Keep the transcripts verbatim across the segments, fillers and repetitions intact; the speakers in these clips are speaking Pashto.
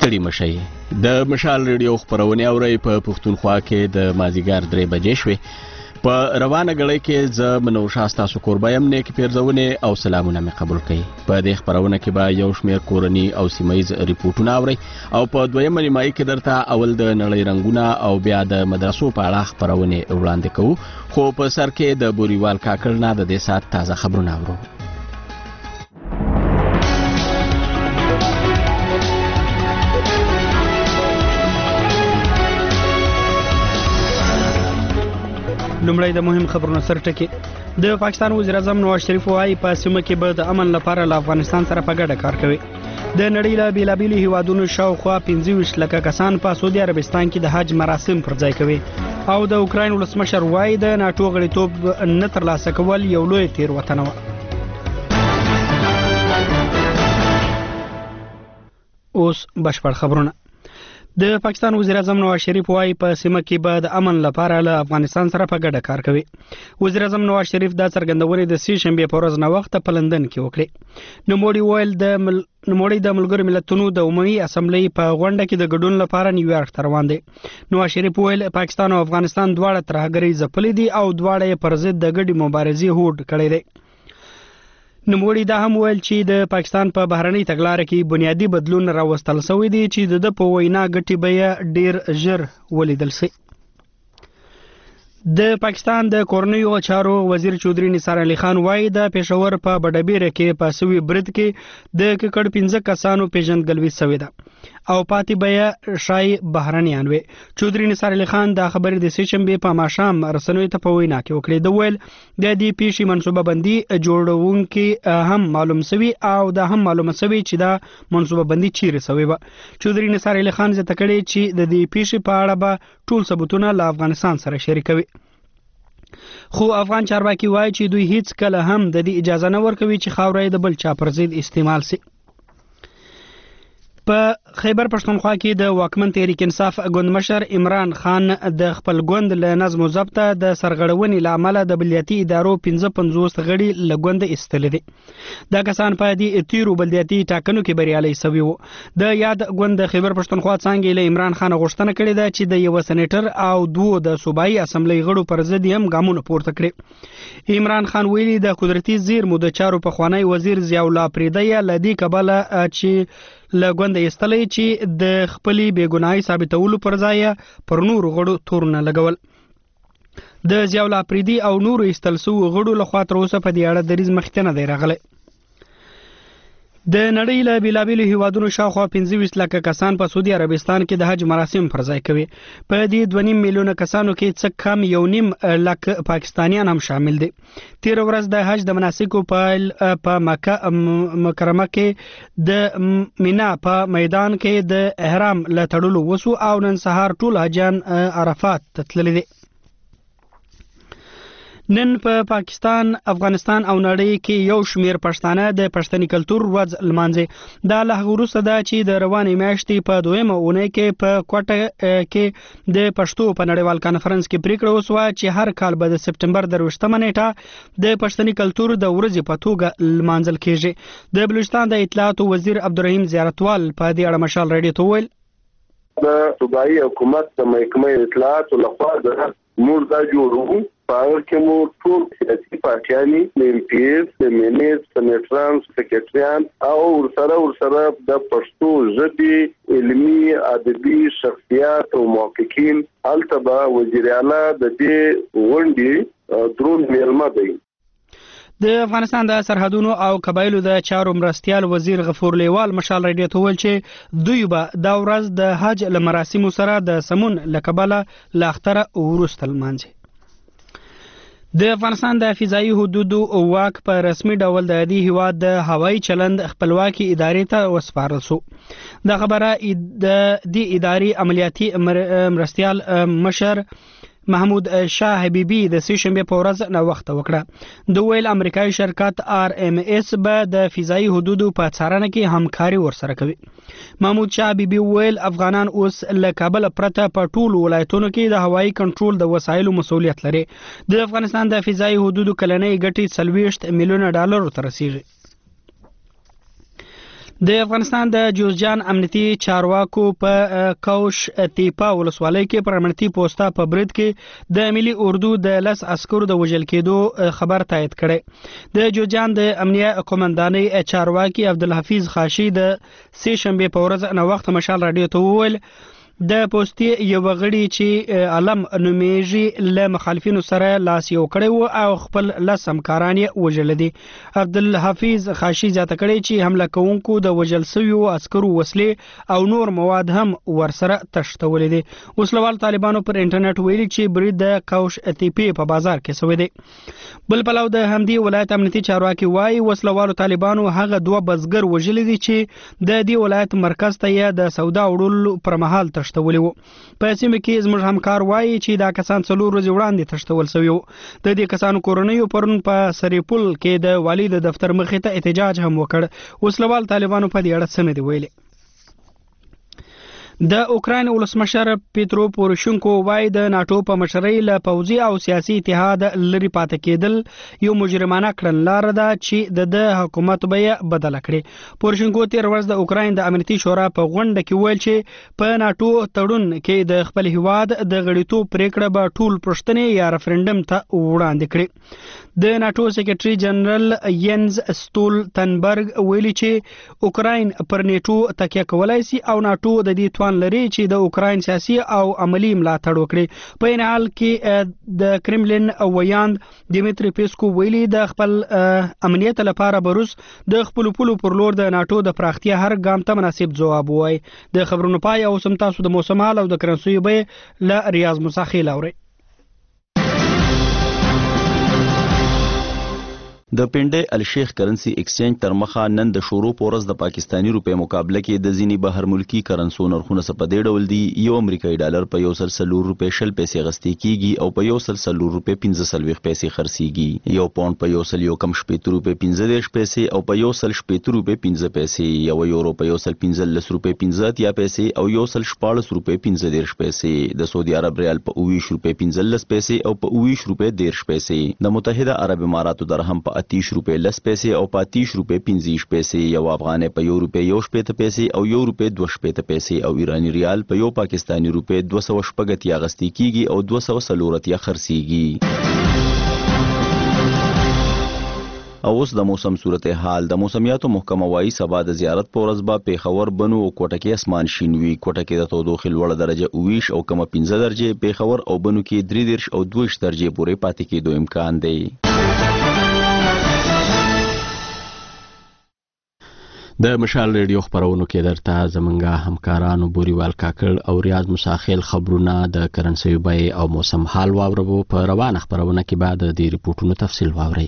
ستړي مشئ. د مشال ریډیو خبرونه اوري په پښتونخوا کې د مازیګر درې بجې شوې. په روانه غړې کې ز منو شاستا سو قربایم نه کې پیرزونه او سلامونه مې قبول کړي. په دې خبرونه کې به یو شمېر کورنی او سیمایز ریپورتونه اوري او په دویمه نیمایي کې درته اول د نړۍ رنگونه او بیا د مدرسو په اړه خبرونه وړاندې کوو. خو په سر کې د بوريوال کاکړ نه د دې سات تازه خبرونه اورو. لومړی د مهم خبرونو سر ټکی. د پاکستان وزیر اعظم نواز شریف وايي په سیمه کې به د امن لپاره له افغانستان سره په ګډه کار کوي. د نړۍ له بیلابیلو هیوادونو شاوخوا پنځه ویشت لکه کسان په سعودي عربستان کې د حج مراسم پر ځای کوي. او د اوکراین ولسمشر وايي د ناتو غړیتوب نه ترلاسه کول یو لوی تېروتنه وه. اوس بشپړ خبرونه. د پاکستان وزیر اعظم نواز شریف وايي په سیمه کې به د امن لپاره له افغانستان سره په ګډه کار کوي. وزیر اعظم نواز شریف دا څرګندونې د سې شنبې په ورځ نه وخت په لندن کې وکړې. نوموړي ویل د مل... نوموړي د ملګرو ملتونو د عمومي اسمبلی په غونډه کې د ګډون لپاره نیویارک ته روان دي. نواز شریف ویل پاکستان او افغانستان دواړه ترهګرۍ ځپلې دي او دواړه یې پر ضد د ګډې مبارزې هوډ کړی دی. نوموړي دا هم ویل چې د پاکستان په بهرنۍ تګلاره کې بنیادی بدلون راوستل شوی دی چې د په وینا ګټي به ډیر ژر ولیدل شي. د پاکستان د کورنیو چارو وزیر چودري نثار علي خان وايي د پېښور په بډبیره کې په سوي برید کې د ککړ پنځه کسانو پیژندګلوي شوې ده او پاتې به شای بهرنیان وي. چودري نثار علي خان دا خبرې د سې شنبې په ماښام رسنیو ته په وینا کې وکړې. د ویل د دې پیښې منصوبه بندي جوړونکي هم معلوم شوی او دا هم معلومه شوی چې دا منصوبه بندي چیرې شوی و. چودري نثار علي خان زیاته کړې چې د دې پیښې په اړه به ټول ثبوتونه له افغانستان سره شریکوي. خو افغان چارواکي وایي چې دوی هیڅ کله هم د دې اجازه نه ورکوي چې خاورې د بل چا پر ضد استعمال شي. په خیبر پښتونخوا کې د واکمن تحریک انصاف ګوند مشر عمران خان د خپل ګوند له نظم او ضبط د سرغړونې لامل د بلدیاتي ادارو پنځه پنځوس غړي له ګوند ایستلې دي. دا کسان په دې تیرو بلدیاتي ټاکنو کې بریالي شوي وو. د یاد ګوند د خیبر پښتونخوا څنګه له عمران خان غوښتنه کړې ده چې د یو سېنیټر او دوه د صوبایي اسمبلی غړو پر ضد هم ګامونه پورته کړي. عمران خان ویلي د قدرتي زیرمو د چارو پخوانی وزیر ضیاء الله پریدی لدی کبله چې لګوند ایستلې چې د خپلې بیګناهي ثابتولو پر ځای پر نور غړو تور نه لګول. د ضیاء الله پریدي او نور ایستل سو غړو لخوا تر اوسه په دې اړه دریز مخکې نه دی راغلی. د نړۍ له بیلابیلو هیوادونو شاوخوا پنځه ویشت لکه کسان په سعودي عربستان کې د حج مراسم پر ځای کوي. په دې دوه نیم میلیونه کسانو کې څه کم یو نیم لک پاکستانیان هم شامل دي. تیر ورځ د حج د مناسکو په په مکه مکرمه کې د مینا په میدان کې د احرام له تړلو وسو او نن سهار ټول حاجیان عرفات ته تللي دي. نن په پا پاکستان، افغانستان او نړۍ کې یو شمیر پښتانه د پښتني کلتور ورځ لمانځي. دا له وروسته ده چې د روانې میاشتې په دویمه اونۍ کې په کوټه کې د پښتو په نړیوال کانفرنس کې پریکړه وشوه چې هر کال به د سپټمبر درویشتمه نیټه د پښتني کلتور د ورځې په توګه لمانځل کیږي. د بلوچستان د اطلاعات وزیر عبدالرحیم زیارتوال په دې اړه مشال رادیو ته وویل د صوبایي حکومت د محکمې اطلاعات لخوا د مور دا جوړو پاور کې مو ټول سیاسي پارټیاني ایم پی ایس سیمینیز سنټران سیکریټریان او ورسره ورسره د پښتو ژبې علمي ادبي شخصیات او محققین التبا وزیر اعلی د دې غونډې درون میلمه دی. د افغانستان د سرحدونو او قبایلو د چارو مرستیال وزیر غفور لیوال مشال رادیو ته ویل چې دوی به دا ورځ د حج له مراسمو سره د سمون له کبله له اختره وروسته لمانځي. د افغانستان د فضایي حدودو واک په رسمي ډول د دې هیواد د هوایي چلند خپلواکي ادارې ته وسپارل شو. دا خبره د دې ادارې عملیاتي مرستیال مشر محمود شاه حبیبی د سې شنبې په ورځ نه وخت وکړه. د ویل امریکایي شرکت آر ام اس به د فضایي حدودو په څارنه کې همکاري ورسره کوي. محمود شاه حبیبی ویل افغانان اوس له کابل پرته په ټولو ولایتونو کې د هوایي کنټرول د وسایلو مسؤلیت لري. د افغانستان د فضایي حدودو کلنۍ ګټې څلوېښت میلیونه ډالر ته رسیږي. د افغانستان د جوزجان امنیتي چارواکو په کوش تیپا ولسوالۍ کې پر امنیتي پوسټا په برید کې د ملي اردو د لس عسکرو د وژل کېدو خبر تایید کړي. د جوزجان د امنیه قومندانۍ چارواکي عبدالحفیظ خاشي د سې شنبې په ورځ نو وخت مشال رادیو ته وویل د پوسټي یو غړي چې علم نومیږي له مخالفینو سره لاس یو کړی وو او خپل لس همکاران یې وژل دي. عبدالحفیظ خاشي زیاته کړی چې حمله کوونکو د وژل شویو عسکرو وسلې او نور مواد هم ورسره تښتولې دي. وسلوال طالبانو پر انټرنیټ ویلي چې برید د کوش تیپی په بازار کې شوی دی. بل پلو د همدې ولایت امنیتي چارواکي وایي وسلوالو طالبانو هغه دوه بزګر وژل دي چې د دې ولایت مرکز ته یې د سودا وړلو پر مهال تښتولي وو. په سیمه کې زموږ همکار وایي چې دا کسان څلور ورځې وړاندې تښتول شوي وو. د دې کسانو کورنیو پرون په سریپول کې د والي د دفتر مخې ته احتجاج هم وکړ. وسلوال طالبانو په دې اړه څه نه دي ویلي. د اوکراین ولسمشر پیترو پوروشنکو وایي د ناتو په مشرۍ له پوځي او سیاسي اتحاد لري پاتې کېدل یو مجرمانه کړنلاره ده چې د د حکومت به بدل کړي. پوروشنکو تیر ورځ د اوکراین د امنیتي شورا په غونډه کې ویل چې په ناتو تړون کې د خپل هیواد د غړیتوب پریکړه به ټول پښتنې یا ریفرندم ته وړاندې کړي. د ناتو سیکریټري جنرال ینز سټولتنبرګ ویلي چې اوکراین پر نیټو تکیه کولای شي او ناتو د دې توان لري چې د اوکراین سیاسي او عملی ملاتړ وکړي. په این حال کې د کرملین ویاند دیمیتری پیسکو ویلي د خپل امنیت لپاره بروس د خپل پولو پر لور د ناتو د پراختیا هر ګام ته مناسب ځواب وایي. د خبرونو پای او سم تاسو د موسم حال او د کرنسي به ل ریاض مساخیل اوري. د پنډي الشیخ کرنسی ایکسچینج تر مخه نن د شروع پورز د پاکستانی روپے مقابله کې د ځینی بهر ملکی کرنسو نرخونه په دې ډول دي. یو امریکایي ډالر په یو سل سلور روپے شل پیسې غستې کیږي او په یو سل سلور روپے پنځه سلويخ پیسې خرڅيږي. یو پاوند په یو سل یو کم شپږ روپے پنځه دیرش پیسې او په یو سل شپږ روپے پنځه پیسې. یو یورو په یو سل پنځه لس روپے پنځه اتیا پیسې او یو سل شپاړس روپے پنځه دیرش پیسې. د سعودي عرب ریال په اوویش روپے پنځه لس پیسې او په اوویش روپے دیرش پیسې. د متحده عرب اماراتو درهم په اتیش روپے لس پیسې او په اتیش روپے پنځه پیسې. یو افغانۍ په یو روپے یو شپږ پیسې او یو روپے دوه شپږ پیسې او ایرانی ریال په یو پاکستانی روپے دوه سوه شپږ اتیا غستې کیږي او دوه سوه څلور اتیا خرڅيږي. او اوس د موسم صورتحال. د موسمیاتو محکمه وايي سبا د زیارت په ورځ به پیښور بنو او کوټه کې اسمان شین وي. کوټه کې د تودوخې لوړه درجه اوویش او کمه پنځه درجه، پیښور او بنو کې درې دیرش او دوه ویشت درجې پورې پاتې کېدو امکان دی. د مشال ریډیو خبرونو کې درته زمونږه همکارانو بوریوال کاکړ او ریاض مساخیل خبرونه د کرنسي بیې او موسم حال واورو. په روانه خبرونه کې بعد د ریپورتونو تفصیل واورئ.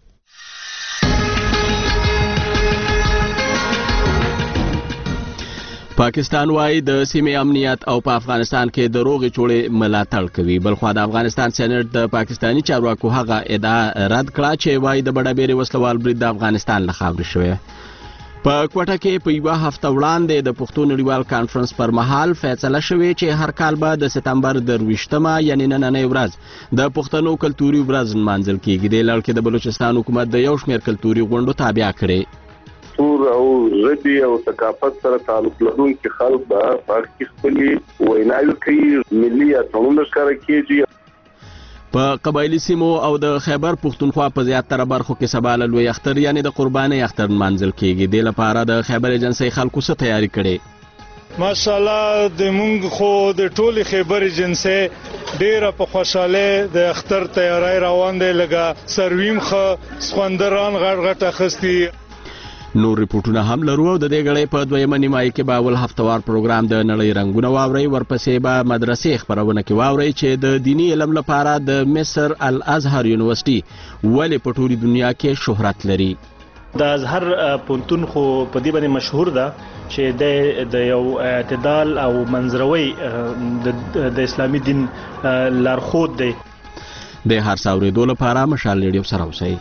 پاکستان وايي د سیمې امنیت او په افغانستان کې د روغې چوړې ملاتړ کوي. بلخوا د افغانستان سېنات د پاکستانی چارواکو هغه ادعا رد کړه چې وايي د بډابېرې وسلوال برید د افغانستان له خاورې شوی. په کوټه کې په یوه هفته وړاندې د پښتو نړیوال کانفرنس پر مهال فیصله شوې چې هر کال به د سپتمبر درویشتمه یعنی نننۍ ورځ د پښتنو کلتوري ورځ نمانځل کېږي. د لړ کې د بلوچستان حکومت د یو شمېر کلتوري غونډو تابع کړي. تور او ژبې او ثقافت سره تعلق لرونکي خلک به په کې خپلې ویناوې کوي، ملي اتڼونه ښکاره کېږي. په قبایلی سیمو او د خیبر پښتونخوا په زیاتره برخو کې سبا له لوی اختر یعنی د قربانۍ اختر نمانځل کېږي. دې لپاره د خیبر ایجنسۍ خلکو څه تیاری کړې؟ ماشاءالله د مونږ خو د ټولې خیبر ایجنسۍ ډیره په خوشاله د اختر تیاری روان دی. لګه سرویم خو سخوندران غټ غټ اخستي. نور ریپورتونه هم لرو او د دې غړې په دویمه نیمایي کې به اول هفتوار پروګرام د نړۍ رنگونه واوري. ورپسې به مدرسې خبرونه کې واوري چې د دینی علم لپاره د مصر الازهر یونیورسيټي ولې په ټولي دنیا کې شهرت لري. د ازهر پونتون خو په دې باندې مشهور ده چې د یو اعتدال او منځروي د اسلامي دین لارښود دی. د هر څاورېدو لپاره مشال ریډیو سره اوسئ.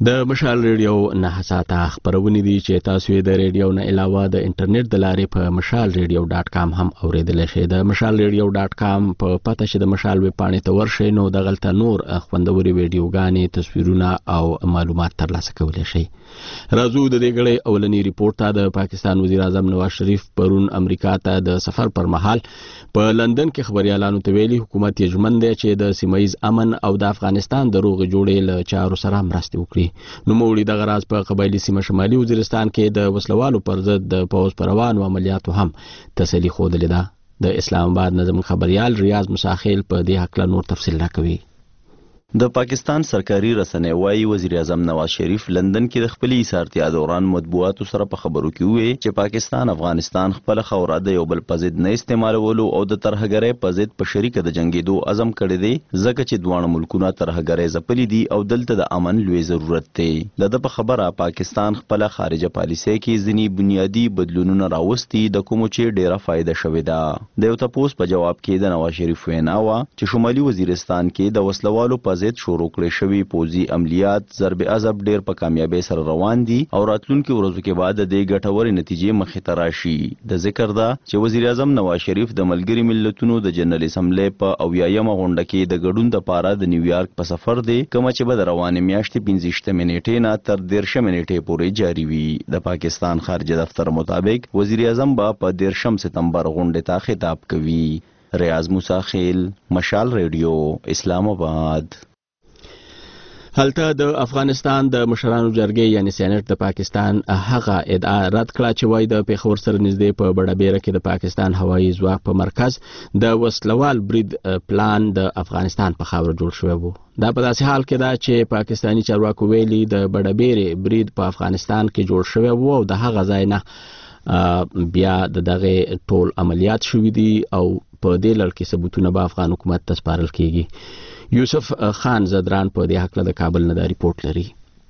د مشال ریډیو نه ساته خبرونه دي چې تاسو یې د ریډیو نه علاوه د انټرنیټ د لارې په مشال ریډیو ډاټ کام هم اوریدلی شئ. د مشال ریډیو ډاټ کام په پته چې د مشال ویب پاڼې ته ورشئ نو دغلته نور خوندوري ویډیوګانې، تصویرونه او معلومات ترلاسه کولی شئ. راځو د دې غړي اولنی ریپورت ته. د پاکستان وزیر اعظم نواز شریف پرون امریکا ته د سفر پر مهال په لندن کې خبريالانو ته ویلي حکومت یې ژمن دی چې د سیمایي امن او د افغانستان د روغ جوړې له چارو سره مرسته وکړي. نو موړي د غراز په قبایلی سیمه شمالي وزیرستان کې د وسلوالو پر ضد د پوز پروانو عملیاتو هم تسلی خوده لیده. د اسلام آباد نظم خبريال ریاض مساخیل په دې حق له نور تفصیل راکوي. د پاکستان سرکاري رسنۍ وايي وزیر اعظم نواز شریف لندن کې د خپل ایثارتیا دوران مطبوعاتو سره په خبرو کې وې چې پاکستان افغانستان خپل خوره د یو بل په ضد نه استعمالولو او د ترهګرۍ په ضد په شریکه د جنگیدو عزم کړی دی ځکه چې دواړه ملکونه ترهګرۍ ځپلي دي او دلته د امن لوی ضرورت دی. د د په خبره پاکستان خپل خارجه پالیسۍ کې ځینی بنیادی بدلونونه راوستي د کوم چې ډیره فائدہ شوې ده. د یو تاسو په جواب کې د نواز شریف وینا وا چې شمالي وزیرستان کې د وسلوالو په شروع کړی شوی پوزي عملیات ضرب عذاب ډیر په کامیابی سره روان دي او راتلونکي ورځو کې بعد د ګټورې نتیجې مخې ته راشي. د ذکر ده چې وزیر اعظم نواز شریف د ملګری ملتونو د جنرال اسمبلی په اویایم غونډه کې د ګډون د پاره د نیویارک په سفر دی کوم چې به د روانې میاشتې پنځه منټې نه تر دېرش منټې پورې جاری وي. د پاکستان خارجه دفتر مطابق وزیر اعظم به په دېرشم ستمبر غونډه ته خطاب کوي. ریاض مساخیل، مشال ریډیو، اسلام آباد. هلته د افغانستان د مشرانو جرګې یعنی سېنات د پاکستان هغه ادعا رد کړه چې وایي د پیښور سره نږدې په بډابیره کې د پاکستان هوایي ځواک په مرکز د وسلوال برید پلان د افغانستان په خاوره جوړ شوی وو. دا په داسې حال کې ده چې پاکستانی چارواکو ویلي د بډابیره برید په افغانستان کې جوړ شوی وو او د هغه ځای نه بیا د دغه ټول عملیات شوي دي او په دې لړ کې ثبوتونه به افغان حکومت ته سپارل کیږي. یوسف خان زدران په دې حق له کابل نه دا ریپورت لري.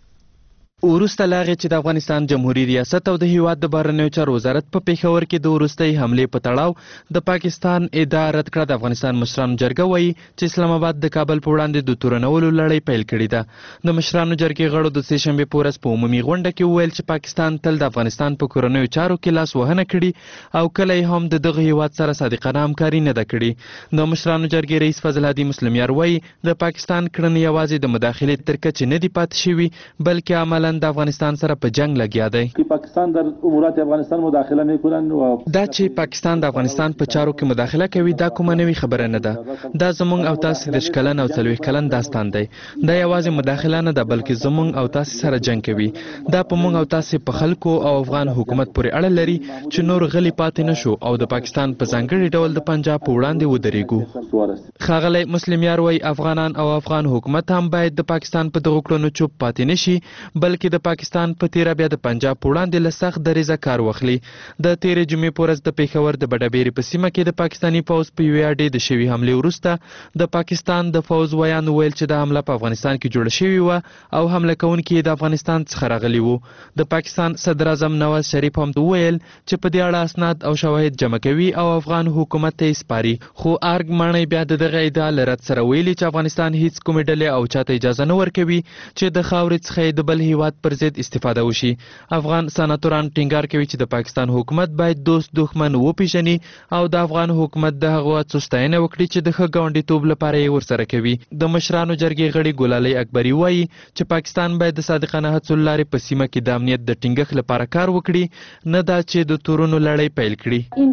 وروسته لاغې چې د افغانستان جمهوریت ریاست او د هیواد د بهرنیو چارو وزارت په پیښور کې د وروستۍ حملې په تړاو د پاکستان ادعا رد کړه. د افغانستان مشرانو جرګه وایي چې اسلام آباد د کابل په وړاندې د تورنولو لړۍ پیل کړې ده. د مشرانو جرګې غړو د سې شنبې په ورځ په عمومي غونډه کې وویل چې پاکستان تل د افغانستان په کورنیو چارو کې لاس وهنه کړي او کله یې هم د دغه هیواد سره صادقانه همکاري نه ده کړې. د مشرانو جرګې رئیس فضل هادي مسلمیار وایي د پاکستان کړنې یوازې د مداخلې تر کچې نه دي پاتې شوي بلکې عملاً د افغانستان سره په جنگ لګیا دی. چې پاکستان در امورات افغانستان مداخله نه کوي دا چې پاکستان د افغانستان په چارو کې مداخله کوي دا کومه نوې خبره نه ده. دا زمونږ او تاسو د شکلن او څلوي کلن داستان دی. دا یوازې مداخله نه ده بلکې زمونږ او تاسو سره جنگ کوي. دا په مونږ او تاسو په خلکو او افغان حکومت پورې اړه لري چې نور غلي پاتې نشو او د پاکستان په ځانګړي ډول د پنجاب په وړاندې ودرېږو. ښاغلی مسلمیار وایي افغانان او افغان حکومت هم باید د پاکستان په دغو کړنو چوپ پاتې نشي بلکې د پاکستان په تیره بیا د پنجاب په وړاندې له سخت دریځه کار واخلي. د تیرې جمعې په ورځ د پیښور د بډابیرې په سیمه کې د پاکستاني پوځ په یوې اډې د شوي حملې وروسته د پاکستان د پوځ ویان ویل چې د حمله په افغانستان کې جوړه شوې وه او حمله کوونکي د افغانستان څخه راغلي وو. د پاکستان صدر اعظم نواز شریف هم ویل چې په دې اړه اسناد او شواهد جمع کوي او افغان حکومت ته یې سپاري. خو ارګ ماڼۍ بیا د دغه ادعا له رد سره ویلي چې افغانستان هیڅ کومې ډلې او چاته اجازه نه ورکوي چې د خاورې څخه د بل هیواد پر ضد استفاده وشي. افغان سناتوران ټینګار کوي چې د پاکستان حکومت باید دوست دښمن وپیژني او د افغان حکومت د هغو هڅو ستاینه وکړي چې د ښه ګاونډیتوب لپاره یې ورسره کوي. د مشرانو جرګې غړي ګلالۍ اکبري وایي چې پاکستان باید د صادقانه هڅو له لارې په سیمه کې د امنیت د ټینګښت لپاره کار وکړي نه دا چې د تورونو لړۍ پیل کړي.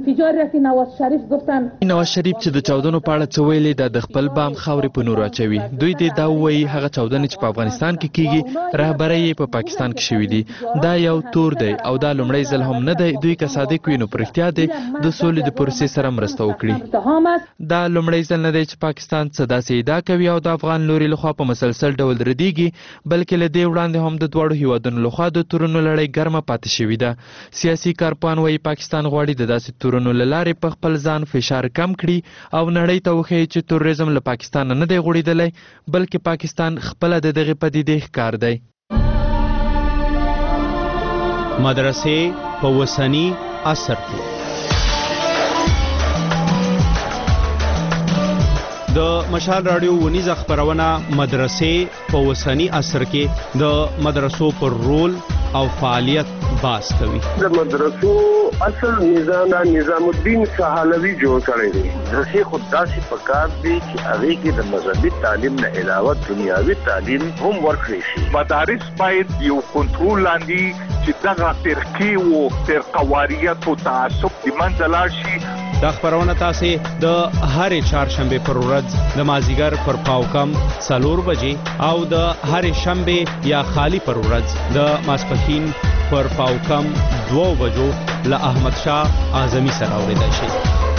نواز شریف چې د چاودنو په اړه څه ویلي دا د خپل بام خاورې په نور اچوي. دوی دې دا وایي هغه چاودنې چې په افغانستان کې کیږي رهبرۍ یې په پاکستان کې شوي دي. دا یو تور دی او دا لومړی ځل هم نه دی. دوی که صادق وي نو پر احتیا دی د سولې د پروسې سره مرسته وکړي. دا لومړی ځل نه دی چې پاکستان څه داسې ادعا کوي او د افغان لوري لخوا په مسلسل ډول ردیږي بلکې له دې وړاندې هم د دواړو هیوادونو لخوا د تورونو لړۍ ګرمه پاتې شوې ده. سیاسي کارپوهان وایي پاکستان غواړي د داسې تورونو له لارې په خپل ځان فشار کم کړي او نړۍ ته وښیي چې تروریزم له پاکستان نه دی غوړېدلی بلکې پاکستان خپله د دغې پدیدې ښکار دی. مدرسې په وسنی عصر کې د مشال رادیو ونیزه خبرونه مدرسې په اوسني عصر کې د مدرسو پر رول او فعالیت باس کوي. د مدرسو اصل نظام نظام الدین سهالوی جوړ کړی دی. مدرسې خود داسې پکار دي چې هغه کې د مذهبي تعلیم نه علاوه دنیاوي تعلیم هم ورکړي شي. مدارس باید یو کنټرول لاندې چې دغه فرقې او فرقواریت او تعصب د منځ لاړ شي. دا خبرونه تاسو د هرې چهارشنبه پر ورځ د مازیګر پر پاوکم څلور بجې او د هرې شنبه یا خالی پر ورځ د ماسپښین پر پاوکم دوه بجو له احمد شاه اعظمي سره اوریدل شي.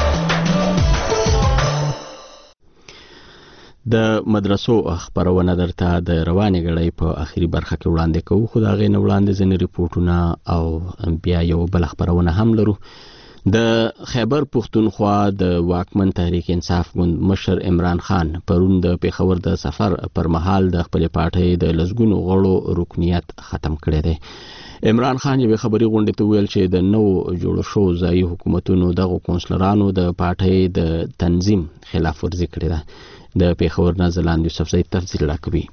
د مدرسو خبرونه درته د روانې غړۍ په اخیری برخه کې وړاندې کوو، خو دا غي نه وړاندې ځنې ریپورتونه او بیا یو بل خبرونه هم لرو. د خیبر پښتونخوا د واکمن تحریک انصاف ګوند مشر عمران خان پرون د پیښور د سفر پر مهال د خپل پارټۍ د لزګونو غړو رکنیت ختم کړی دی. عمران خان یو خبري غونډه ته ویل چې د نو جوړ شو ځای حکومتونو دغه کونسلرانو د پارټۍ د تنظیم خلاف ورزي کړې ده. د پیښور نازلان یوسف زید تفصیل راکوي.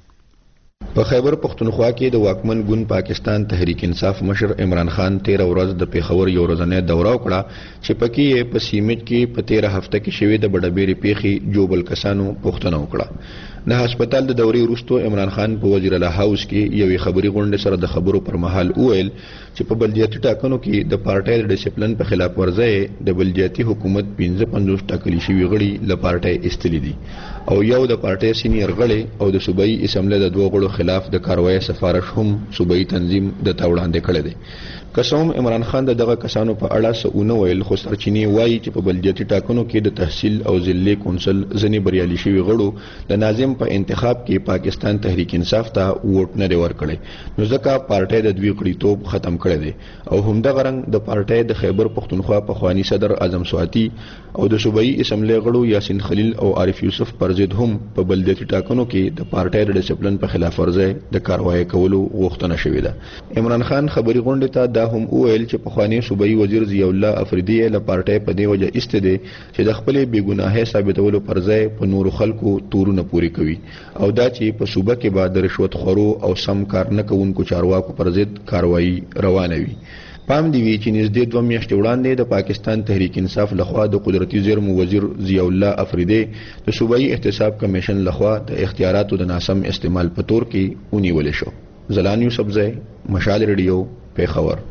په خیبر پښتونخوا کې د واکمن ګوند پاکستان تحریک انصاف مشر عمران خان تیره ورځ د پیښور یو ورځنۍ دوره وکړه چې پکې یې په سیمټ کې په تیره هفته کې شوې د بډبېرې پیښې جوبل کسانو پوښتنه وکړه. د هسپتال د دورې وروسته عمران خان په وزیر اعلی هاوس کې یوې خبري غونډې سره د خبرو پر مهال وویل چې په بلدیاتي ټاکنو کې د پارټۍ د ډیسپلین په خلاف ورزي د بلدیاتي حکومت پنځه پنځوس ټاکلي شوي غړي له پارټۍ ایستلي دي او یو د پارټۍ سینیر غړي او د صوبایي اسمبلی د دوه غړو خلاف د کاروایی سفارش هم صوبایي تنظیم د تاوړاندې کړی دی. قسم عمران خان دغه کسانو په اړه سونه ویل، خو سرچینې وایي چې په بلدیاتي ټاکنو کې د تحصیل او ضلعي کونسل ځنې بریالي شوي غړو د ناظم په انتخاب کې پاکستان تحریک انصاف ته ووټ نه دی ورکړی، نو ځکه پارټۍ د دوی غړیتوب ختم کړی دی. او همدغه رنګ د پارټۍ د خیبر پښتونخوا پخوانی صدر اعظم سواتی او د صوبایي اسمبلی غړو یاسین خلیل او عارف یوسف پر ضد هم په بلدیاتي ټاکنو کې د پارټۍ د ډیسپلین په خلاف ورزي د کاروایی کولو غوښتنه شوې ده. عمران خان خبري غونډې ته دا هم وویل چې پخوانی صوبایي وزیر ضیاء الله افریدي له پارټۍ په دې وجه ایست دي چې د خپل بیګناهۍ ثابتولو پر ځای په نورو خلکو تورونه پوري کوي او دا چې په صوبه کې به د رشوت خورو او سم کار نه کوونکو چارواکو پر ضد کاروایی روانه وي. پام دی وی چې نږدې دوه میاشتې وړاندې د پاکستان تحریک انصاف لخوا د قدرتي زیرمو وزیر ضیاء الله افریدي د صوبایي احتساب کمیشن لخوا د اختیاراتو د ناسم استعمال په تور کې ونیول شو. زلان یوسف زئی، مشال ریډیو، پیښور.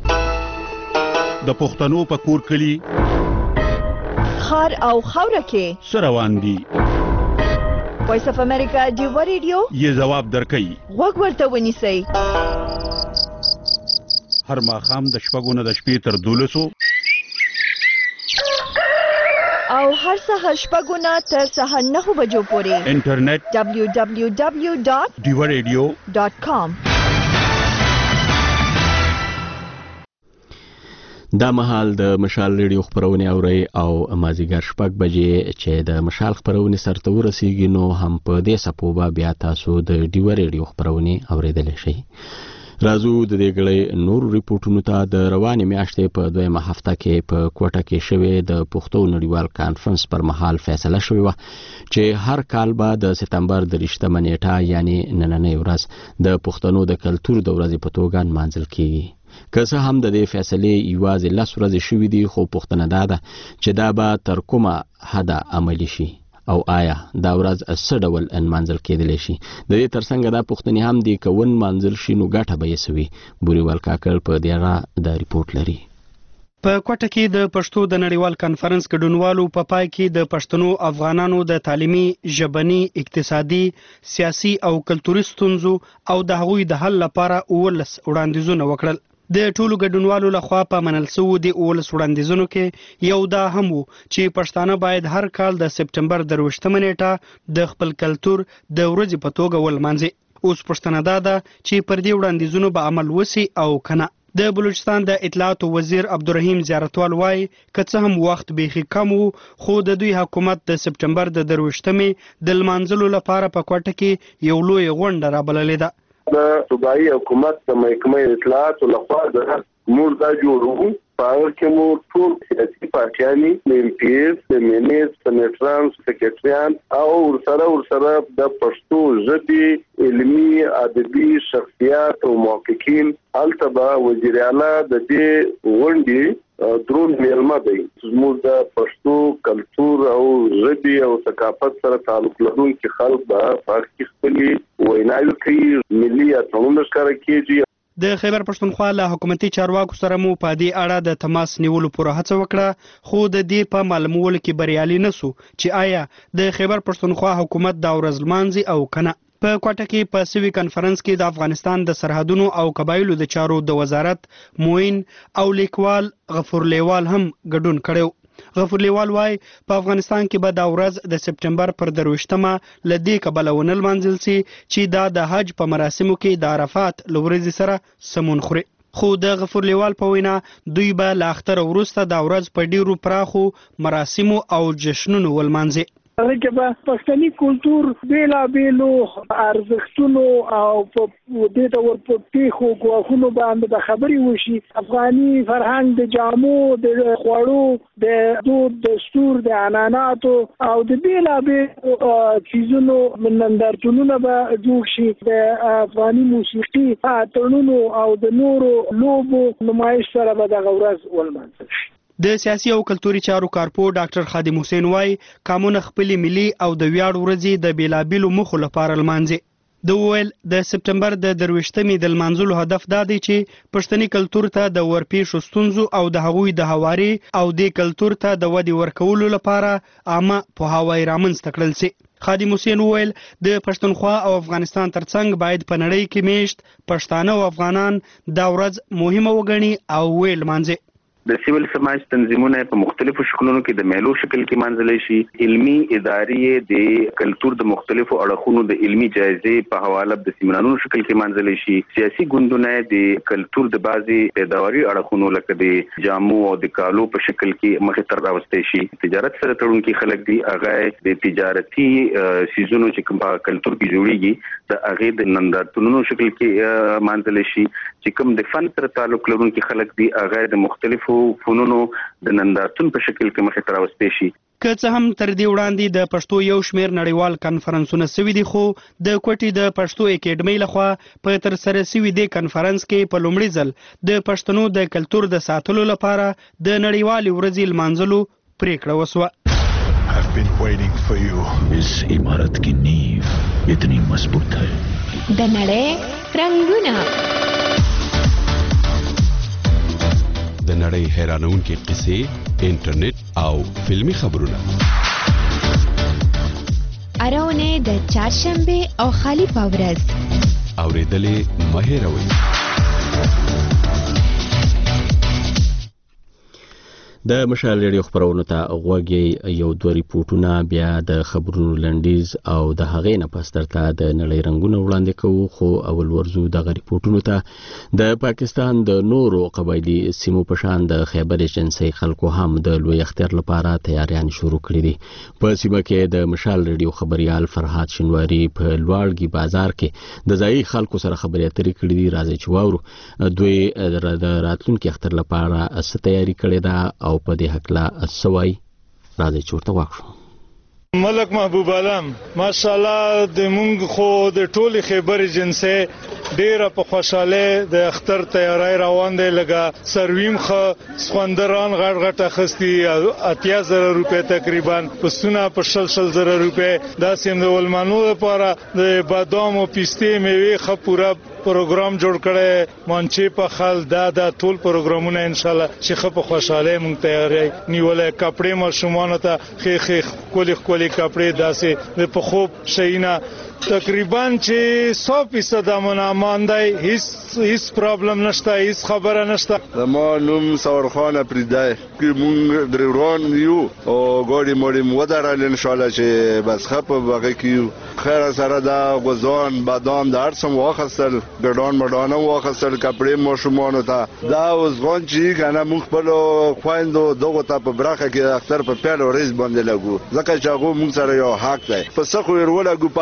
د پښتنو په کور کلی خار او خوره کې سروان دي. وایس اف امریکا دیو ریډیو یې جواب درکړي. وګ ورته ونیسئ. هر ماښام د شپږو نه د شپې تر دولسو او هر سهار شپږو نه تر سهار نهو بجو پورې انټرنیټ دبلیو دبلیو دبلیو ډاټ دیو ریډیو ډاټ کام. دا مهال د مشال ریډیو خبرونه اوري او مازیګر شپږ بجې چې د مشال خبرونه سرته ورسیږي، نو هم په دې سپوبه بیا تاسو د دیو ریډیو خبرونه اوریدل شي. رازو د دې غړې نور ریپورتونو ته د روانې میاشتې په دویمه هفته کې په کوټه کې شوې د پښتو نړیوال کانفرنس پر مهال فیصله شوې و چې هر کال به د سپتمبر د رښتمه نیټه یعنی نننۍ ورځ د پښتنو د کلتور د ورځې په توګه نمانځل کیږي. که څه هم د دې فیصلې یوازې لس ورځې شوې دي، خو پوښتنه دا ده چې دا به تر کومه حده عملي شي او آیا دا ورځ څه ډول نمانځل کېدلی شي. د دې ترڅنګ دا پوښتنې هم دي که ونمانځل شي نو ګټه به یې څه وي. بوریوال کاکړ په دې اړه د ریپورټ لري. په کوټه کې د پښتو د نړیوال کانفرنس ګډونوالو په پای کې د پښتنو افغانانو د تعلیمي، ژبني، اقتصادي، سیاسي او کلتوري ستونزو او د هغوی د حل لپاره اوولس وړاندیزونه وکړل. د ټولو ګډونوالو لخوا په منل شوو د اوولس وړاندیزونو کې یو دا هم و چې پښتانه باید هر کال د سپتمبر درویشتمه نیټه د خپل کلتور د ورځې په توګه ولمانځي. اوس پښتنه دا ده چې پر دې وړاندیزونو به عمل وسی او کنه. د بلوچستان د اطلاعات وزیر عبدالرحیم زیارتوال وایي که څه هم وخت بیخي کم وو، خو د دوی حکومت د سپتمبر د درویشتمې د لمانځلو لپاره په کوټه کې یو لوی غونډه رابللې ده. د صوبایي حکومت د محکمې اطلاعات لخوا د موږ دا جوړو په هغه کې مو ټول سیاسي پارټیانې د ایم پی ایس د مینیس سنټران سکرټریان او ورسره ورسره د پښتو ژبې علمي ادبي شخصیات او محققین هلته به وزیر اعلی د دې غونډې درون میلمه دی. زموږ د پښتو کلتور او ژبې او ثقافت سره تعلق لرونکي خلک به په هغه کې خپلې ویناوې کوي، ملي اتڼونه ښکاره کېږي. د خیبر پښتونخوا له حکومتي چارواکو سره مو په دې اړه د تماس نیولو پوره هڅه وکړه، خو د دې په معلومولو کې بریالي نسو چې آیا د خیبر پښتونخوا حکومت دا ورځ لمانځي او کنه. په کوټه کې په سوي کانفرنس کې د افغانستان د سرحدونو او قبایلو د چارو د وزارت موین او لیکوال غفور لیوال هم ګډون کړو. غفور لیوال وايي په افغانستان کې به دا ورځ د سپټمبر پر درویشتمه له دې کبله ونه لمانځل سي چې دا د حج په مراسمو کې د عرفات له ورځې سره سمون خوري. خو د غفور لیوال په وینا دوی به له اختر وروسته دا ورځ په ډیرو پراخو مراسمو او جشنونو ولمانځي. هغه کې به پښتني کلتور بیلابیلو ارزښتونو او په دې ډول په پیښو ګواښونو باندې د خبرې وشي. افغاني فرهنګ د جامو د خوړو د دود دستور د عنعناتو او د بیلابیلو چیزونو نندارتونونه به جوړ شي. د افغاني موسیقي اتڼونو او د نورو لوبو نمایش سره به دغه ورځ ولمانځل شي. د سیاسي او کلتوري چارو کارپو ډاکټر خادم حسین وايي قانون خپل ملي او د ویاړ ورځې د بیلابیلو مخو لپاره لمانځي. د ویل د سپټمبر د درویشتمې د لمانځلو هدف دا دی چې پښتني کلتور ته د ورپېښو ستونزو او د هغوی د هواري او د کلتور ته د ودې ورکولو لپاره عامه پوهاوی رامنځته کړل سي. خادم حسین ویل د پښتونخوا او افغانستان ترڅنګ باید په نړۍ کې میشت پښتانه او افغانان دا ورځ مهمه وګڼي او ویل مانځي. د سیول سماج تنظیمونه په مختلفو شکلونو کې د میلو شکل کې منځلې شي. علمی ادارې د کلتور د مختلفو اړخونو د علمی جایزې په حواله د سیمینارونو شکل کې منځلې شي. سیاسي ګوندونه د کلتور د بازي پیداواري اړخونو لکه د جامو او د کالو په شکل کې مخې ته راوستي شي. تجارت سره تړونکي خلک دي هغه د تجارتي سيزونو چې کوم په کلتور کې جوړيږي د هغه د نندارتونونو شکل کې منځلې شي. چې کوم د فن سره تعلق لرونکي خلک دي هغه د مختلفو فنونو د نندارتون په شکل کې مخې ته راوستي شي. که څه هم تر دې وړاندې د پښتو یو شمېر نړیوال کانفرنسونه سوي دي، خو د کوټې د پښتو اکیډمۍ لخوا په ترسره سوي دې کنفرانس کې په لومړي ځل د پښتنو د کلتور د ساتلو لپاره د نړیوالې ورځې لمانځلو پریکړه وسوه. I've been waiting for you. इस इमारत की नींव इतनी मजबूत है. د نړۍ رنگونه د نړۍ حیرانونکې قصې، انټرنیټ او فلمی خبرونه. اراونه د چهارشنبه او خالی پاورز اوریدلې مه هېروئ. د مشال ریډیو خبرونو ته غوږی یو دوه ریپورتونه بیا د خبرونو لنډیز او د هغې نه پس درته د نړۍ رنګونه وړاندې کوو. خو اول ورزو دغه ریپورتونو ته د پاکستان د نورو قبایلي سیمو په شان د خیبر ایجنسۍ خلکو هم د لوی اختر لپاره تیاریان شروع کړي دي. په سیمه کې د مشال ریډیو خبريال فرحات شنواری په لوړګي بازار کې د ځایي خلکو سره خبرې اترې کړې دي. راځي چې واورو دوی د راتلونکي اختر لپاره څه تیاری کړې ده او په دې حقله سوای. راځي چې ورته واښو. ملک محبوب عالم ماشاءالله د مونږ خو د ټولي خیبر ایجنسۍ ډیره په خوشاله د اختر تیاری روان دی. لګه سرویم خو سخوندران غټ غټ اخستي اتیا زره روپے تقریبا پسونه په شل شل زره روپے دا سیم د ولمانو لپاره د بادام او پیستې میوه خو پورا پروګرام جوړ کړي. مانچې په خل دا د ټول پروګرامونه ان شاء الله چې خو په خوشاله مونږ تیاری نیولې. کپڑے مشومان ته خې خې کولی کولی کپڑے داسې د په خوب شینا تقریبا چې سو فیصد امن امان دی. هیڅ هیڅ پرابلم نشته، هیڅ خبره نشته. زما نوم ثورخان پریدای کې مونږ دروران یو او ګاډي مړی مو درال ان شاء الله چې بس خپ بغه کیو خیر سره دا غوزان بادام د هر سم واخستل ګډان مډانه واخستل کپڑے مو شومانو ته دا وزغون چې کنه مونږ په خويندو دغه ته په برخه کې اختر په پیل ورځ باندې لګو ځکه چې هغه مونږ سره یو حق دی. په څه خو ورولګو په باندې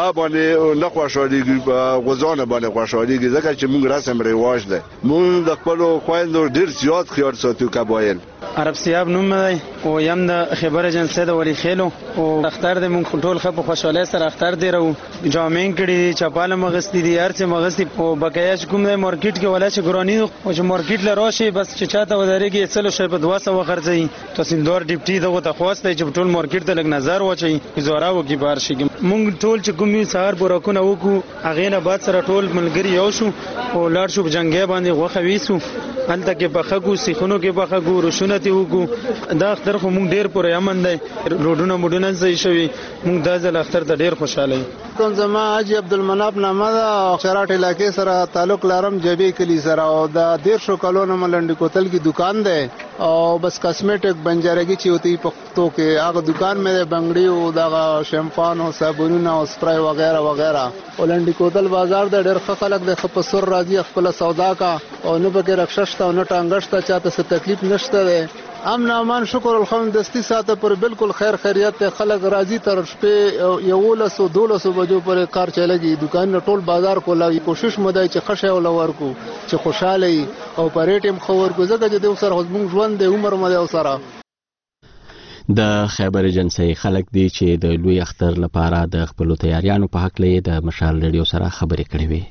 باندې نه خوشاليږي غوزانه باندې خوشاليږي ځکه چې موږ رسم رواج ده موږ د خپل خويندو ډیر زیات خیال ساتو قبایل عرب سیاب نوم دی او یم د خبر جنسه د ولی خېلو او اختر د مونږ ټول خپ خوشاله سره اختر دی رو جامین کړي چپاله مغستی دي هرڅه مغستی او بقایا کوم د مارکیټ کې ولا چې ګرانی او چې مارکیټ لراشي بس چې چاته ودرېږي څلو شی په دوه سو خرڅي تحصیلدار ډیپټي دغه ته خواسته چې ټول مارکیټ ته لګ نظر واچي زورا وکي بار شي مونږ ټول چې کوم سهار بورکونه وکړو هغه نه بعد سره ټول ملګری یو شو او لاړ شو جنگي باندې غوخه ویسو انته کې بخګو سیخونو کې بخګو رشونه تی وګو دا اختر خو مونږ ډیر پورې امن دی روډونه مډونه صحیح شوی مونږ دا ځل اختر ته ډیر خوشاله یو کوم زما حاجی عبدالمناب نامه دا شراټ علاقې سره تعلق لرم جبی کلی سره او دا ډیر شو کلونو ملنډي کوتل کی دکان ده او بس کاسمیټک بنجارګي چې ہوتی پختو کې هغه دکان مې بنگړي او دا شیمپان او صابونونه او سپرای وغیرہ وغیرہ ولنډي کوتل بازار د ډیر خلک د خپسور راځي خپل سودا کا او نه بګه رخصشت او نه ټانګشت چاته څه تکلیف نشته ده امن امان شکر الحمدستی ساته پر بالکل خیر خیریت خلک راضی تر شپې یولس او دولس بجو پر کار چلےږي دکان ټول بازار کولا کوشش مدای چې خشه او لور کو چې خوشاله او پریټم خور کو زګه چې د سر حزبون ژوند د عمر مده سره د خیبر ایجنسی خلک دی چې د لوی اختر لپاره د خپل تیاریانو په حق لې د مشال ریډیو سره خبرې کړې وي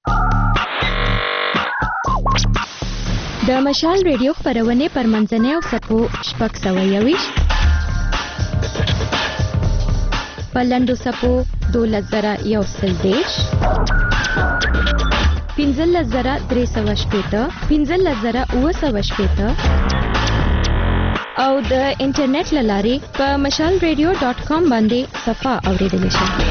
د مشال ریډیو خبرونه پر منځنۍ او سپو شپږ سوه یویش پلندو سپو دولس زره یو سل دیش پنځلس زره درې سوه شپېته پنځلس زره اوه سوه شپېته او د انټرنیټ له لارې په مشال ریډیو ډاټ کام باندې صفحه اوریدلی شئ